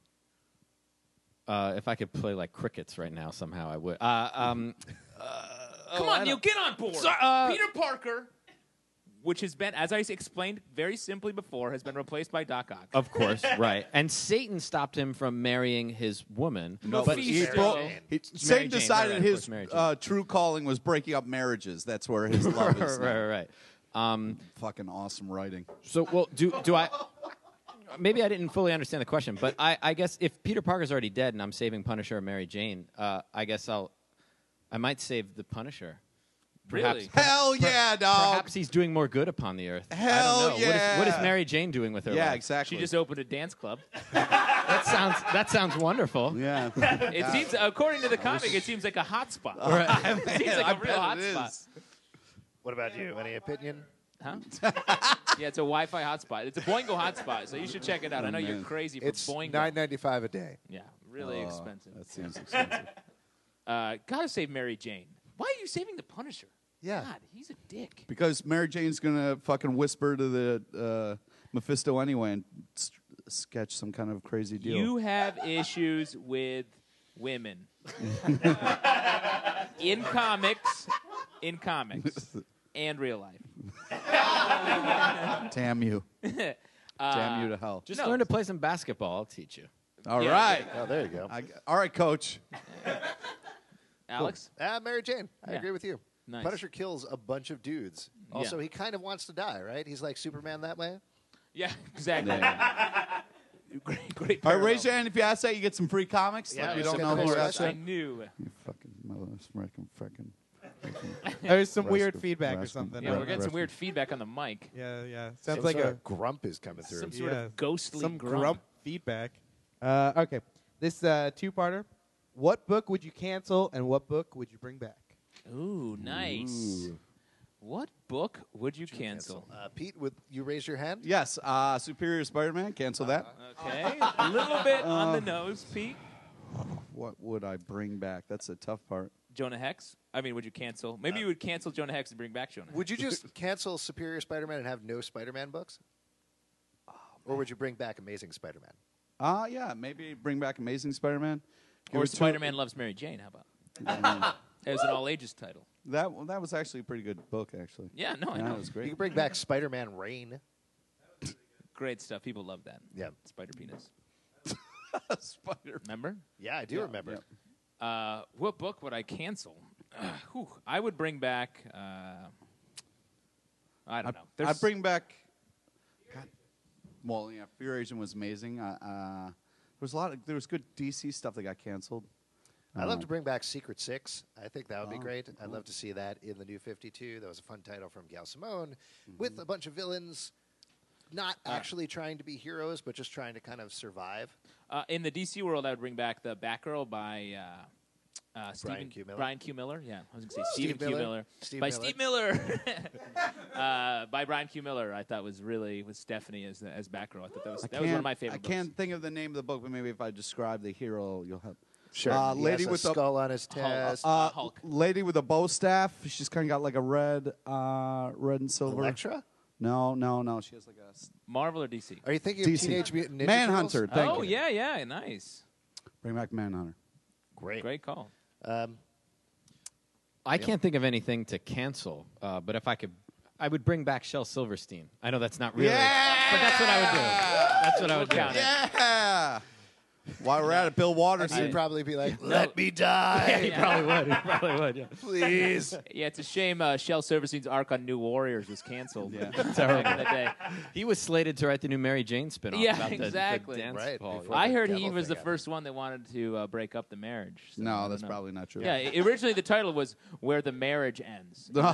Uh, if I could play like crickets right now, somehow I would. Uh, um, Come on, Neil, get on board. So- uh, Peter Parker, which has been, as I explained very simply before, has been replaced by Doc Ock. of course, right. And Satan stopped him from marrying his woman. No, but Mephisto. he Mary broke. Jane. He, Mary Satan Jane, decided right, of his course, Mary Jane. uh, true calling was breaking up marriages. That's where his love is. right, now. right, right. Um, Fucking awesome writing. so, well, do do I? Maybe I didn't fully understand the question, but I, I guess if Peter Parker's already dead and I'm saving Punisher or Mary Jane, uh, I guess I'll, I might save the Punisher. Really? Hell yeah, dog. Perhaps he's doing more good upon the earth. I Hell don't know. What is, what is yeah. Mary Jane doing with her Yeah, life? exactly. She just opened a dance club. That sounds that sounds wonderful. Yeah. It seems, according to the comic, it seems like a hot spot. it seems like I a real bet hot it spot. is. What about you? Any opinion? Huh? Yeah, it's a Wi-Fi hotspot. It's a Boingo hotspot, so you should check it out. I know you're man. crazy for It's Boingo. nine ninety five a day. Yeah, really Oh, expensive. That seems expensive. Uh, gotta save Mary Jane. Why are you saving the Punisher? Yeah. God, he's a dick. Because Mary Jane's gonna fucking whisper to the uh, Mephisto anyway and s- sketch some kind of crazy deal. You have issues with women. In comics, in comics, and real life. Damn you. Uh, Damn you to hell. Just No. learn to play some basketball. I'll teach you. All yeah, right. Oh, there you go. I, all right, coach. Alex? Ah, Mary Jane. I Yeah. agree with you. Nice. Punisher kills a bunch of dudes. Also, Yeah. he kind of wants to die, right? He's like Superman that way. Yeah, exactly. great, great. All right, raise parallel. your hand if you ask that. You get some free comics. Yeah, Like you let's don't get know the who next asked question. I that. knew. You fucking mother, freaking, freaking. There's some Rest weird of- feedback or rest of- something. Yeah, we're getting some Rest- weird feedback on the mic. Yeah, yeah. Sounds Some like sort a of grump is coming through. Some sort Yeah. of ghostly some grump. grump feedback. Uh, okay, this uh, two-parter. What book would you cancel, and what book would you bring back? Ooh, nice. What book would you cancel? Uh, Pete, would you raise your hand? Yes, uh, Superior Spider-Man. Cancel that. Okay, a little bit on the nose, Pete. What would I bring back? That's a tough part. Jonah Hex. I mean, would you cancel? Maybe you would cancel Jonah Hex and bring back Jonah. Hex. Would you just cancel Superior Spider-Man and have no Spider-Man books? Or would you bring back Amazing Spider-Man? Uh, yeah, maybe bring back Amazing Spider-Man. Give Or it to- Spider-Man Loves Mary Jane? How about? It was an all-ages title. That that was actually a pretty good book, actually. Yeah, no, I Yeah, know. it was You great. could bring back Spider-Man Rain. Great stuff. People love that. Yeah. Spider penis. Spider. Remember? Yeah, I do Yeah, remember. yeah. Uh, what book would I cancel? Whew, I would bring back. Uh, I don't I'd, know. There's- I'd bring back. God, well, yeah, Fear Agent was amazing. Uh, uh, there was a lot of there was good D C stuff that got canceled. I'd love Uh, to bring back Secret Six. I think that would be Oh, great. I'd cool. love to see that in the new fifty-two. That was a fun title from Gail Simone Mm-hmm. with a bunch of villains not actually trying to be heroes, but just trying to kind of survive. Uh, in the D C world, I would bring back the Batgirl by uh, uh, Stephen Q. Miller? Brian Q. Miller. Yeah, I was going to say Steve Stephen Q. Miller? Miller. Steve by Miller. Steve Miller. uh, by Brian Q. Miller. I thought was really with Stephanie as as Batgirl. I thought that was I that was one of can't- my favorite. I can't think of the name of the book, but maybe if I describe the hero, you'll have. Sure. Uh, He lady has a with the skull on his chest. uh, Hulk. lady with a bow staff. She's kind of got like a red, uh, red and silver. Electra? No, no, no. She has like a s- Marvel or D C? Are you thinking D of C. Teenage Mutant Ninja Manhunter. Turtles? Thank oh you. yeah, yeah, nice, Bring back Manhunter. Great. great call. Um, I can't think of anything to cancel, uh, but if I could, I would bring back Shel Silverstein. I know that's not really, Yeah! but that's what I would do. That's what I would do. count it. Yeah. While we're at it, Bill Waters. He'd probably be like, "Let me die, He probably would. He probably would. Yeah. please." Yeah, it's a shame uh, Shel Silverstein's arc on New Warriors was canceled. Yeah. Terrible. Back in the day. He was slated to write the new Mary Jane spinoff. Yeah, about the- the exactly. dance Right, ball. before- I the heard he devil was the thing first one that wanted to uh, break up the marriage. so I No, don't that's know. probably not true. Yeah, i- originally the title was "Where the Marriage Ends." Oh.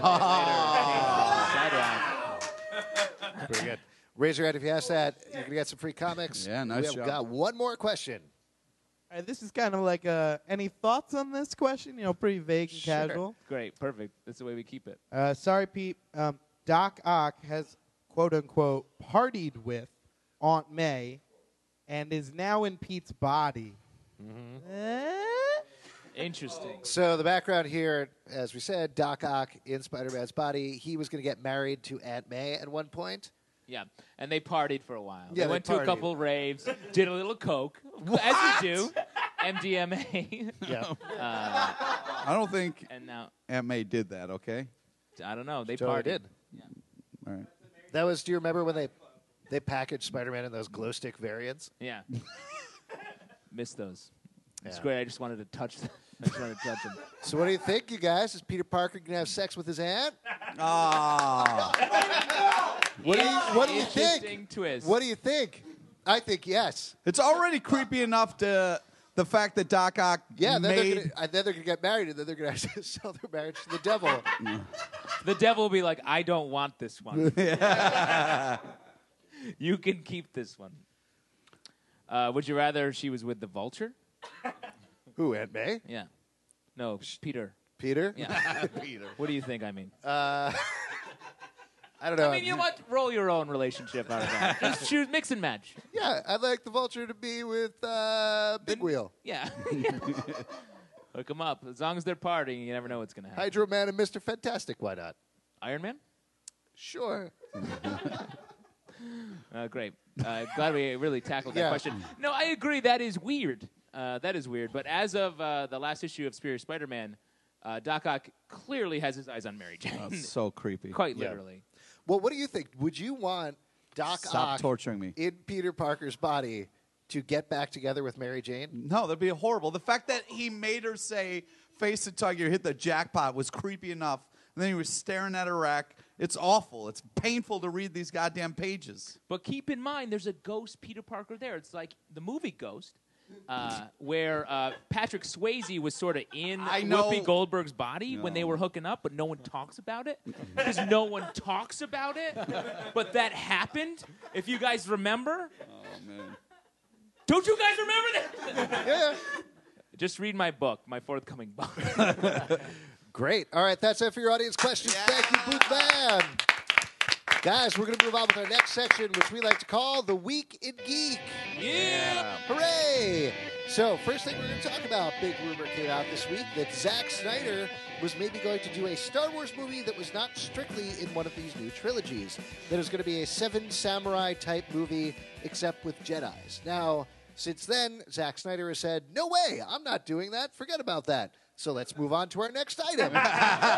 Pretty good. Raise your hand if you asked that. You're gonna get some free comics. Yeah, nice We have job. got one more question. All right, this is kind of like uh, any thoughts on this question? You know, pretty vague and Sure. casual. Great, perfect. That's the way we keep it. Uh, sorry, Pete. Um, Doc Ock has quote unquote partied with Aunt May, and is now in Pete's body. Eh? Interesting. So the background here, as we said, Doc Ock in Spider-Man's body. He was going to get married to Aunt May at one point. Yeah, and they partied for a while. Yeah, they they went to a partied. couple raves, did a little coke, as you do, M D M A, Yeah. I don't think and now Aunt May did that, okay? I don't know. They Totally partied. did. All right. That was. Do you remember when they they packaged Spider-Man in those glow stick variants? Yeah. Missed those. It's Yeah. great. I just wanted to touch them. I just wanted to touch them. So what do you think, you guys? Is Peter Parker going to have sex with his aunt? Ah. What do you What do you Interesting think? twist. What do you think? I think yes. It's already creepy enough to the fact that Doc Ock Yeah. Then made. they're gonna, and then they're going to get married, and then they're going to sell their marriage to the devil. The devil will be like, I don't want this one. You can keep this one. Uh, would you rather she was with the Vulture? Who? Aunt May? Yeah. No, Peter. Peter? Yeah. Peter. What do you think? I mean, Uh, I don't know. I mean, you know what? Roll your own relationship out of that. Just choose, mix and match. Yeah, I'd like the Vulture to be with uh, Big Wheel, Yeah. Hook them up. As long as they're partying, you never know what's going to happen. Hydro Man, and Mister Fantastic. Why not? Iron Man? Sure. Uh, great. Uh, glad we really tackled that Yeah. question. No, I agree. That is weird. Uh, that is weird. But as of uh, the last issue of Superior Spider-Man, uh, Doc Ock clearly has his eyes on Mary Jane. That's so creepy. Quite Yeah. literally. Well, what do you think? Would you want Doc Stop Ock torturing me. in Peter Parker's body to get back together with Mary Jane? No, that'd be horrible. The fact that he made her say, "Face the tiger, hit the jackpot," was creepy enough. And then he was staring at her rack. It's awful. It's painful to read these goddamn pages. But keep in mind, there's a ghost Peter Parker there. It's like the movie Ghost, uh, where uh, Patrick Swayze was sort of in I know. Whoopi Goldberg's body when No. they were hooking up, but no one talks about it because no one talks about it. But that happened. If you guys remember, Oh man. don't you guys remember that? Yeah. Just read my book, my forthcoming book. Great. All right, that's it for your audience questions. Thank you, Booth Man. Guys, we're going to move on with our next section, which we like to call the Week in Geek. Yeah. Hooray! So, first thing we're going to talk about, big rumor came out this week that Zack Snyder was maybe going to do a Star Wars movie that was not strictly in one of these new trilogies. That it was going to be a Seven Samurai type movie, except with Jedis. Now, since then, Zack Snyder has said, no way, I'm not doing that. Forget about that. So let's move on to our next item. no,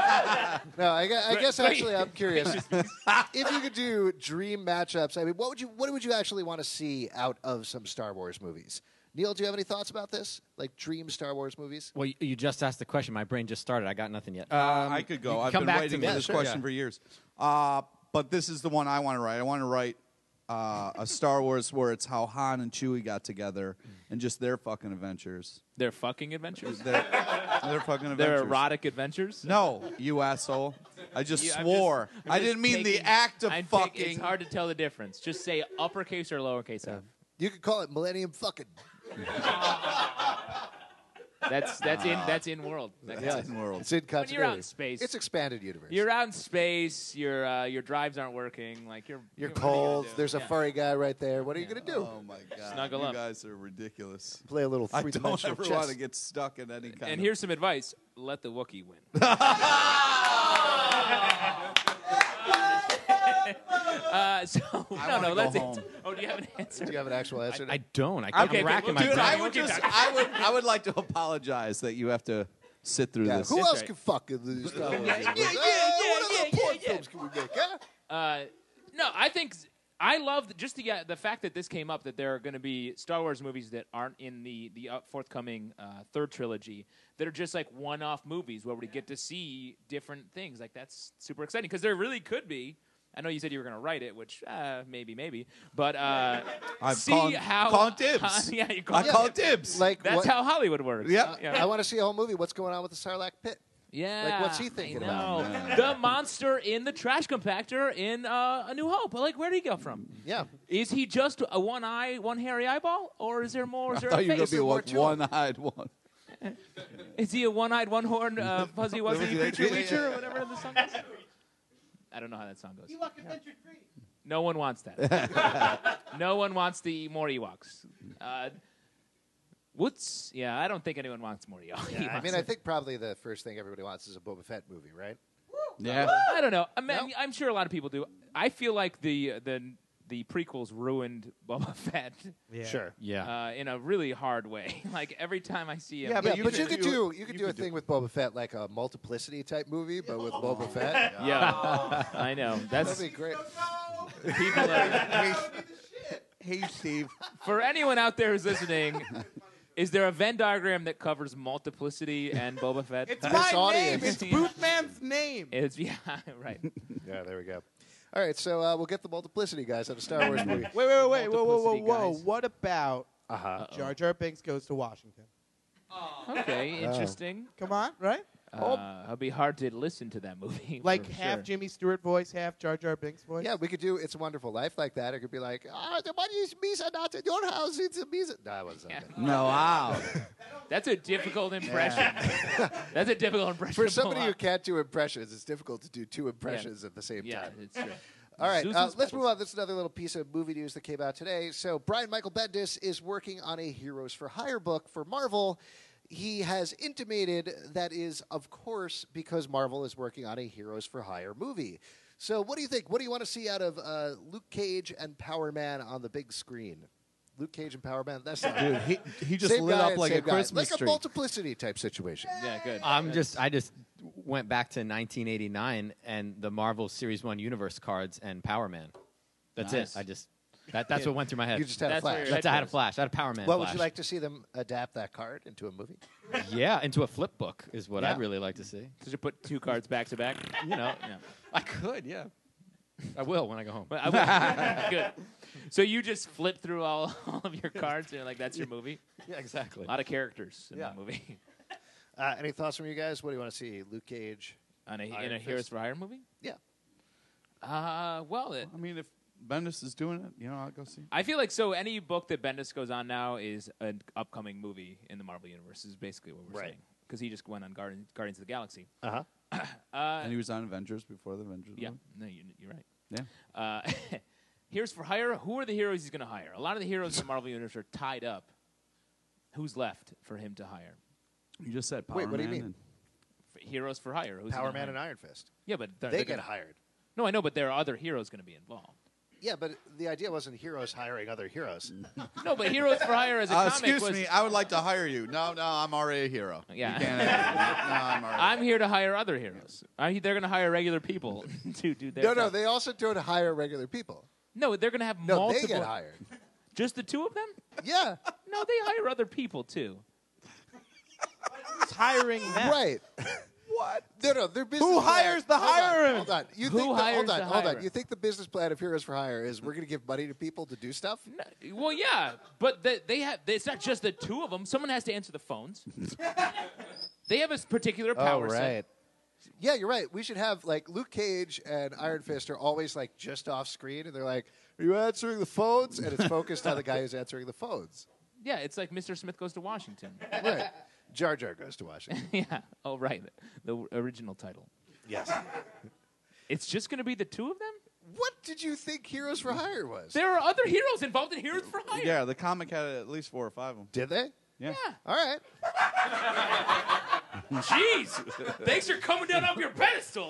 I, gu- I guess Great. actually I'm curious if you could do dream matchups. I mean, what would you what would you actually want to see out of some Star Wars movies? Neil, do you have any thoughts about this? Like dream Star Wars movies? Well, you, you just asked the question. My brain just started. I got nothing yet. Uh, I could you go. can I've come been back waiting to for me. this Sure. question Yeah. for years. Uh, but this is the one I want to write. I want to write uh, a Star Wars where it's how Han and Chewie got together and just their fucking adventures. Their fucking adventures? Their, their fucking adventures. Their erotic adventures? No, you asshole. I just You- I'm swore. just- I'm I just didn't mean the taking- act of I'm take- fucking. it's hard to tell the difference. Just say uppercase or lowercase f. You could call it Millennium Fucking. That's that's in that's in world. That That's counts. in world. It's in When you're out continuity. in space, It's expanded universe. you're out in space. Your uh, your drives aren't working. Like you're You're what are you gonna cold. do? There's a Yeah. furry guy right there. What are you going to do? Oh my god, Snuggle you up. guys are ridiculous. Play a little I three don't dimensional ever chess. want to get stuck in any kind And of. here's some advice: let the Wookiee win. uh, so no, wanna no, go that's home. it. Oh, do you have an answer? Do you have an actual answer? I don't. I, Okay, I'm okay, racking well, my dude, Dude, brain. I We'll would keep just, talking. I would, I would like to apologize that you have to sit through Yeah, this. who That's else right. can fucking lose? Star Wars? yeah, yeah, Hey, yeah, what other yeah, porn yeah. films can we make? Huh? Uh, no, I think I love just the uh, the fact that this came up that there are going to be Star Wars movies that aren't in the the uh, forthcoming uh, third trilogy that are just like one-off movies where we get to see different things. Like that's super exciting because there really could be. I know you said you were going to write it, which uh, maybe, maybe, but uh, I'm see calling- how calling dibs. yeah, you I call call it it dibs. Like That's what, how Hollywood works. Yep. Yeah. I want to see a whole movie. What's going on with the Sarlacc pit? Yeah. Like, what's he thinking I about? know. The monster in the trash compactor in uh, A New Hope. Like, where did he go from? Yeah. Is he just a one eye, one hairy eyeball, or is there more? Is I there thought a you were going face? to be a or more one, to him? one-eyed one. Is he a one-eyed, one-horned, uh, fuzzy wuzzy creature weacher, or whatever the song is? I don't know how that song goes. No one wants that. No one wants to eat more Ewoks. Uh, what's yeah? I don't think anyone wants more Ewoks. Yeah, I mean, I think probably the first thing everybody wants is a Boba Fett movie, right? Yeah. I don't know. I mean, No? I'm sure a lot of people do. I feel like the the the prequels ruined Boba Fett Yeah. Sure. Yeah. uh, in a really hard way. Like every time I see him, Yeah, Yeah, But but, you you, could could do- do you could you do a could do- thing with Boba Fett, like a multiplicity type movie, but with Boba Fett. yeah, I know. That's That'd be great. people are. Hey, Steve. For anyone out there who's listening, is there a Venn diagram that covers multiplicity and Boba Fett? It's This my audience. name. It's Bootman's name. It's yeah, right. Yeah, there we go. All right, so uh, we'll get the multiplicity guys on a Star Wars movie. Wait, wait, wait, wait, whoa, whoa, whoa, Multiplicity whoa! guys. What about Uh huh. Jar Jar Binks goes to Washington? Okay, interesting. Come on, right? Uh, it'll be hard to listen to that movie. Like for half sure. Jimmy Stewart voice, half Jar Jar Binks voice. Yeah, we could do "It's a Wonderful Life" like that. It could be like, "Ah, the money is Misa, not in your house. It's a Misa." No, I wasn't. Yeah. that. No, wow. That's a difficult impression. That's a difficult impression. For to pull somebody who off. can't do impressions, it's difficult to do two impressions at the same yeah, time. it's true. All right, Zeus's uh, let's petals. move on. This is another little piece of movie news that came out today. So, Brian Michael Bendis is working on a Heroes for Hire book for Marvel. He has intimated that is, of course, because Marvel is working on a Heroes for Hire movie. So, what do you think? What do you want to see out of uh, Luke Cage and Power Man on the big screen? Luke Cage and Power Man. That's not Dude, he, he just same lit guy up and like same a guy. Christmas like tree. a multiplicity type situation. Yeah, good. I'm just I just went back to nineteen eighty-nine and the Marvel Series One Universe cards and Power Man. That's Nice. it. I just that that's what went through my head. You just had That's a where flash. your That's I had a goes. flash. I had a Power Man. What flash. would you like to see them adapt that card into a movie? Yeah, into a flip book is what Yeah. I'd really like to see. So you put two cards back to back. You know, Yeah. I could. Yeah, I will when I go home. But I would, good. So you just flip through all, all of your cards and you're like, that's your movie? Yeah, exactly. A lot of characters in Yeah. that movie. Uh, any thoughts from you guys? What do you want to see? Luke Cage? On a, in Iron a Heroes Fist? for Hire movie? Yeah. Uh, well, it, I mean, if Bendis is doing it, you know, I'll go see. I feel like so any book that Bendis goes on now is an upcoming movie in the Marvel Universe is basically what we're Right. saying. Because he just went on Guardians, Guardians of the Galaxy. Uh huh. Uh, And he was on Avengers before the Avengers. yeah, movie. no, you, you're right. Yeah. Uh, Heroes for Hire. Who are the heroes he's going to hire? A lot of the heroes in the Marvel Universe are tied up. Who's left for him to hire? You just said Power Wait, what do you Man mean? and- For heroes for Hire. Who's he Power gonna Man hire? and Iron Fist. Yeah, but they're, They they're get gonna- hired. No, I know, but there are other heroes going to be involved. Yeah, but the idea wasn't heroes hiring other heroes. No, but Heroes for Hire as a Uh, comic excuse was. me, I would like to hire you. No, no, I'm already a hero. Yeah. You can't have- no, I'm already. I'm here to hire other heroes. I, they're going to hire regular people to do their no, no, job. they also don't hire regular people. No, they're going to have No, multiple. they get hired. Just the two of them? Yeah, No, they hire other people too. Who's hiring them? right. what? No, no, their business. Who plan- hires the hold on, hiring? Hold on. You Who think the, hires hold on, the hold on. hiring? You think the business plan of Heroes for Hire is we're going to give money to people to do stuff? No, well, yeah, but they, they have. It's not just the two of them. Someone has to answer the phones. They have a s- particular power set. Yeah, you're right. We should have like Luke Cage and Iron Fist are always like just off screen, and they're like, "Are you answering the phones?" And it's focused on the guy who's answering the phones. Yeah, it's like Mister Smith Goes to Washington. Right. Jar Jar goes to Washington. Yeah. Oh, right. The original title. Yes. It's just going to be the two of them? What did you think Heroes for Hire was? There are other heroes involved in Heroes for Hire. Yeah, the comic had at least four or five of them. Did they? Yeah. Yeah. All right. Jeez. Thanks for coming down off your pedestal.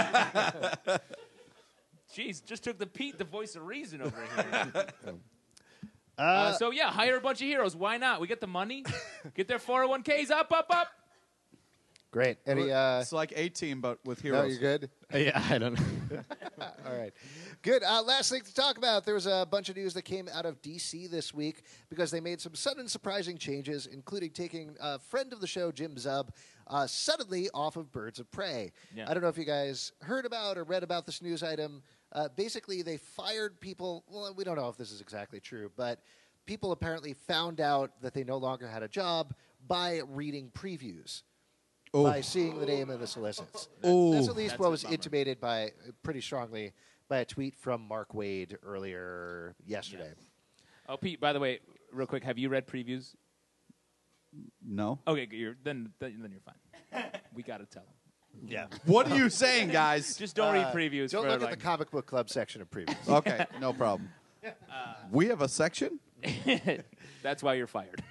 Jeez, just took the Pete, the voice of reason over here. Uh, Uh, so, yeah, hire a bunch of heroes. Why not? We get the money. Get their four oh one k's up, up, up. Great. Any? Uh, It's like A-Team, but with no, heroes. you're good. Yeah, I don't know. All right. Good. Uh, last thing to talk about. There was a bunch of news that came out of D C this week because they made some sudden surprising changes, including taking a friend of the show, Jim Zub, uh, suddenly off of Birds of Prey. Yeah. I don't know if you guys heard about or read about this news item. Uh, basically, they fired people. Well, we don't know if this is exactly true, but people apparently found out that they no longer had a job by reading previews. Oh. By seeing the name in the solicits. Oh. That's at least That's what a was bummer. intimated by pretty strongly by a tweet from Mark Wade earlier yesterday. Oh, Pete. By the way, real quick, have you read previews? No. Okay, you're, then then then you're fine. We got to tell them. Yeah. What are you saying, guys? Just don't read Uh, previews. Don't for look like, at the comic book club section of previews. Okay, no problem. We have a section? That's why you're fired.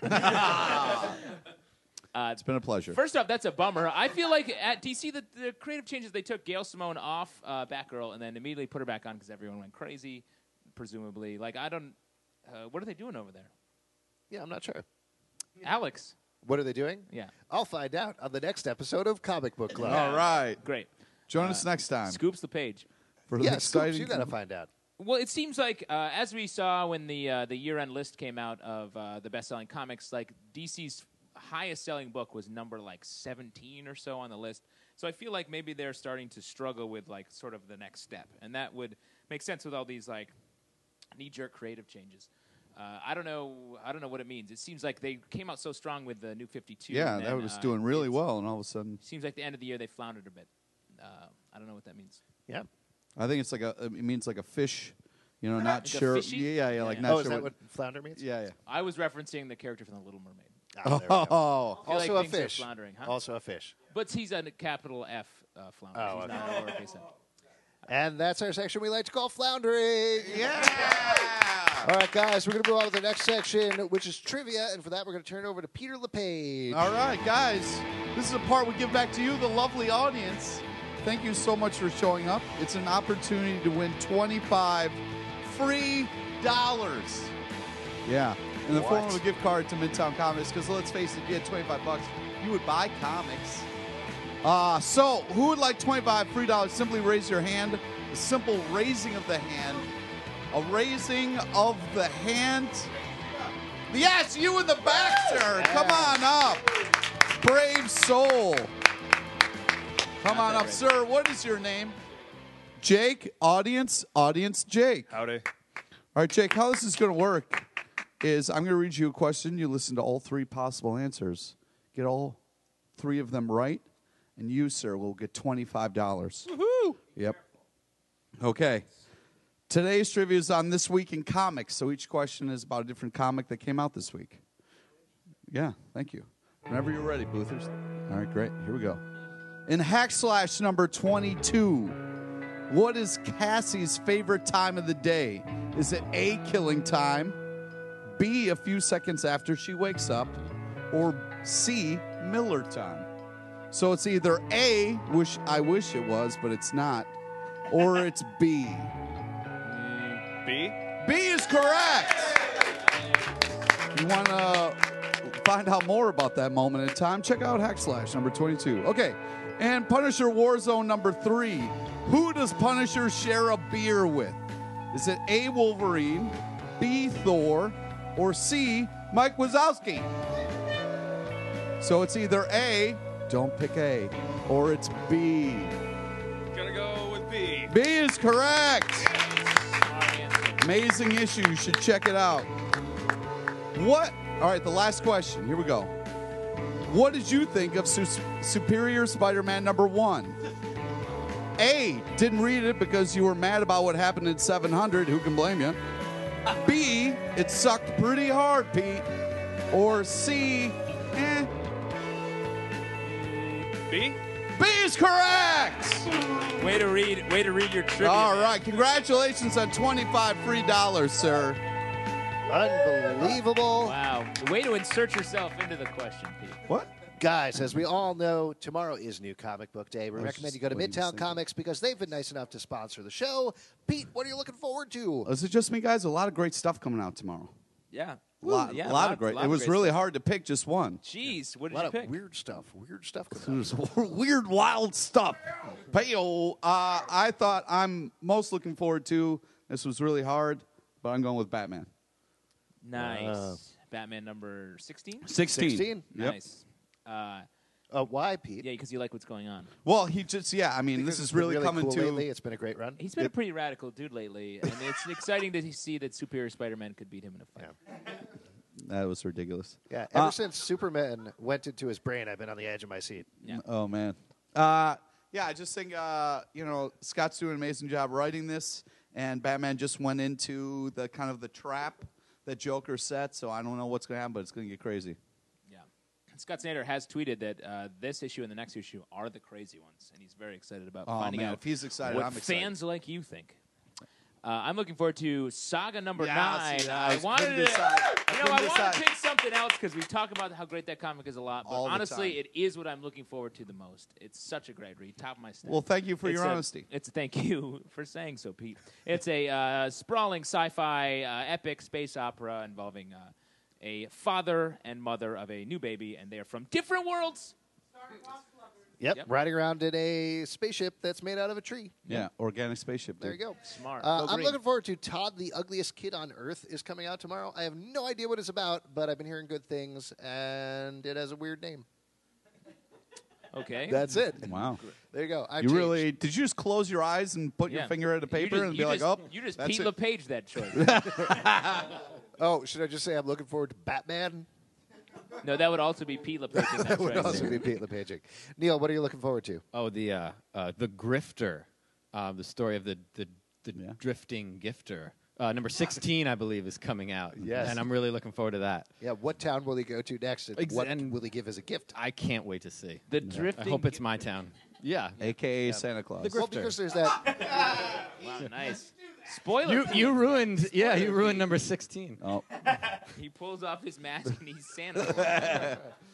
It's been a pleasure. First off, that's a bummer. I feel like at D C, the, the creative changes, they took Gail Simone off uh, Batgirl and then immediately put her back on because everyone went crazy, presumably. Like, I don't... Uh, what are they doing over there? Yeah, I'm not sure. Alex. What are they doing? Yeah. I'll find out on the next episode of Comic Book Club. All right. Great. Join us next time Scoops the page. for the Yeah, Scoops, exciting. you got to find out. Well, it seems like, uh, as we saw when the uh, the year-end list came out of uh, the best-selling comics, like D C's highest-selling book was number like seventeen or so on the list. So I feel like maybe they're starting to struggle with like sort of the next step, and that would make sense with all these like knee-jerk creative changes. Uh, I don't know. I don't know what it means. It seems like they came out so strong with the New fifty-two. Yeah, and that then, was uh, doing really it's- well, and all of a sudden, Seems like the end of the year they floundered a bit. Uh, I don't know what that means. Yeah. I think it's like a. It means like a fish, you know, not Like a sure. fishy? Yeah, yeah, yeah, like Yeah. not Oh, sure. is that what flounder means? Yeah, yeah. I was referencing the character from The Little Mermaid. Ah, there we go. Oh, I feel Also like a things are fish. floundering, huh? Also a fish. But he's a capital F uh, flounder. Oh, he's okay. not a lowercase f. And that's our section we like to call Floundering. Yeah! All right, guys, we're going to move on to the next section, which is trivia. And for that, we're going to turn it over to Peter LePage. all right, guys. This is a part we give back to you, the lovely audience. Thank you so much for showing up. It's an opportunity to win twenty-five free dollars. Yeah, in the form What? of a gift card to Midtown Comics. Because let's face it, if you had twenty-five bucks, you would buy comics. Uh, so, who would like twenty-five free dollars? Simply raise your hand. A simple raising of the hand. A raising of the hand. Yes, you in the back, sir. Come on up. Brave soul. Come on up, sir. What is your name? Jake, audience, audience, Jake. Howdy. All right, Jake, how this is going to work is I'm going to read you a question. You listen to all three possible answers. Get all three of them right, and you, sir, will get twenty-five dollars. Woohoo! Yep. Okay. Today's trivia is on This Week in Comics, so each question is about a different comic that came out this week. Yeah, thank you. Whenever you're ready, Boothers. All right, great. Here we go. In Hack Slash number twenty-two, what is Cassie's favorite time of the day? Is it A, killing time, B, a few seconds after she wakes up, or C, Miller time? So it's either A, which I wish it was, but it's not, or it's B. B? B is correct. You want to find out more about that moment in time? Check out Hack Slash number twenty-two. Okay, and Punisher Warzone number three. Who does Punisher share a beer with? Is it A, Wolverine, B, Thor, or C, Mike Wazowski? So it's either A, don't pick A, or it's B. Gonna go with B. B is correct. Amazing issue. You should check it out. What? All right, the last question. Here we go. What did you think of Su- Superior Spider-Man number one? A, didn't read it because you were mad about what happened in seven hundred. Who can blame you? B, it sucked pretty hard, Pete. Or C, eh. B? B is correct. Way to read. Way to read your trivia. All man. right, congratulations on twenty-five free dollars, sir. Unbelievable. Wow. Way to insert yourself into the question, Pete. What? Guys, as we all know, tomorrow is New Comic Book Day. We was recommend just you go to waiting to Midtown say Comics because they've been nice enough to sponsor the show. Pete, what are you looking forward to? Is it just me, guys? A lot of great stuff coming out tomorrow. Yeah. A lot, yeah, a lot of great. lot It was really stuff. hard to pick just one. Jeez, what A did lot you of pick? weird stuff. Weird stuff. It Coming was weird, wild stuff. Pale. Uh, I thought I'm most looking forward to. This was really hard, but I'm going with Batman. Nice. Wow. Batman number sixteen? Sixteen. sixteen? Yep. Nice. Uh, Uh, why, Pete? yeah, because you like what's going on. Well, he just yeah. I mean, Because this it's is been really, coming cool to. lately. It's been a great run. He's been a pretty radical dude lately, and it's exciting to see that Superior Spider-Man could beat him in a fight. That was ridiculous. Yeah, ever Uh, since Superman went into his brain, I've been on the edge of my seat. Yeah. Oh man. Uh, yeah, I just think uh, you know Scott's doing an amazing job writing this, and Batman just went into the kind of the trap that Joker set. So I don't know what's going to happen, but it's going to get crazy. Yeah. Scott Snyder has tweeted that uh, this issue and the next issue are the crazy ones, and he's very excited about Oh, finding man, out if he's excited, what I'm excited. fans like you think. Uh, I'm looking forward to Saga number Yeah, nine. see, I I was- wanted couldn't to, decide. I you know, couldn't I want decide. to pick something else because we talk about how great that comic is a lot. But All the honestly, time. it is what I'm looking forward to the most. It's such a great read, top of my stack. Well, thank you for It's your a- honesty. It's a thank you for saying so, Pete. It's a uh, sprawling sci-fi uh, epic space opera involving uh, a father and mother of a new baby, and they are from different worlds. Yep, Yep. riding around in a spaceship that's made out of a tree. Yeah, organic spaceship. There you dude. go. Smart. Uh, Go I'm green. looking forward to Todd, the Ugliest Kid on Earth, is coming out tomorrow. I have no idea what it's about, but I've been hearing good things, and it has a weird name. Okay. That's it. Wow. There you go. I've You changed. really did you just close your eyes and put Yeah. your finger at a You paper just- and you be like, just- "Oh, you just that's Pete it." LePage that choice." Oh, should I just say I'm looking forward to Batman? No, that would also be Pete LePage in that That would choice. also be Pete LePage. Neil, what are you looking forward to? Oh, the uh, uh, the Grifter, uh, the story of the the, the Yeah. drifting gifter. Uh, number sixteen, I believe, is coming out. Yes. And I'm really looking forward to that. Yeah, what town will he go to next, and Ex- what and- will he give as a gift? I can't wait to see. The I drifting. hope it's my town. Yeah. A K A Santa Claus. The Well, Grifter. because there's that. Wow, nice. Spoiler. You you ruined yeah you ruined number sixteen. Oh, He pulls off his mask and he's Santa.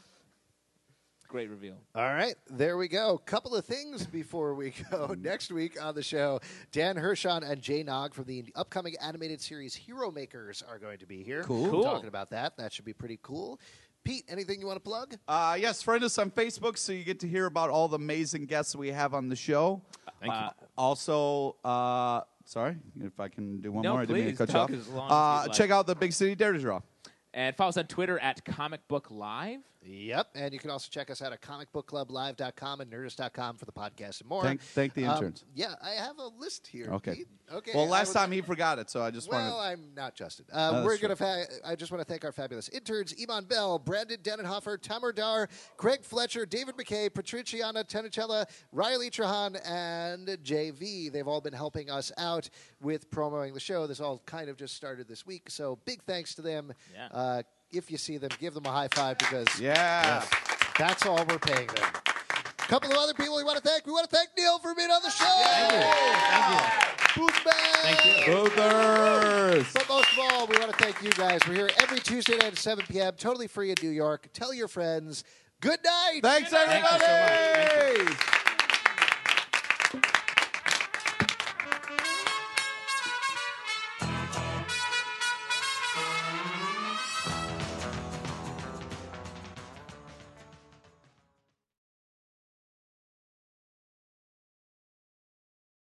Great reveal. All right, there we go. Couple of things before we go. Next week on the show, Dan Hershon and Jay Nog from the upcoming animated series Hero Makers are going to be here. Cool. Cool. Talking about that. That should be pretty cool. Pete, anything you want to plug? uh, yes, friend us on Facebook so you get to hear about all the amazing guests we have on the show. Thank you. Uh, Also, uh, sorry if I can do one No, more. I didn't mean to please, cut you talk off. as long as Uh, you'd like. check out the Big City Dare to Draw. And follow us on Twitter at Comic Book Live. Yep, and you can also check us out at comic book club live dot com and nerdist dot com for the podcast and more. Thank- thank the Um, interns. yeah, I have a list here. Okay. Pete. Okay. Well, I last would- time he forgot it, so I just Well, wanted. I'm not Justin. Uh, Oh, that's we're true. gonna. Fa- I just want to thank our fabulous interns: Iman Bell, Brandon Denenhofer, Tamar Dar, Greg Fletcher, David McKay, Patriciana Tenicella, Riley Trahan, and J V. They've all been helping us out with promoting the show. This all kind of just started this week, so big thanks to them. Yeah. Uh, if you see them, give them a high five because Yeah. that's all we're paying them. A couple of other people we want to thank. We want to thank Neil for being on the show. Thank you. Thank you. Boothman. Thank you. Bothers. But most of all, we want to thank you guys. We're here every Tuesday night at seven p.m., totally free in New York. Tell your friends. Good night. Thanks, Thank you so much. everybody. Thank you.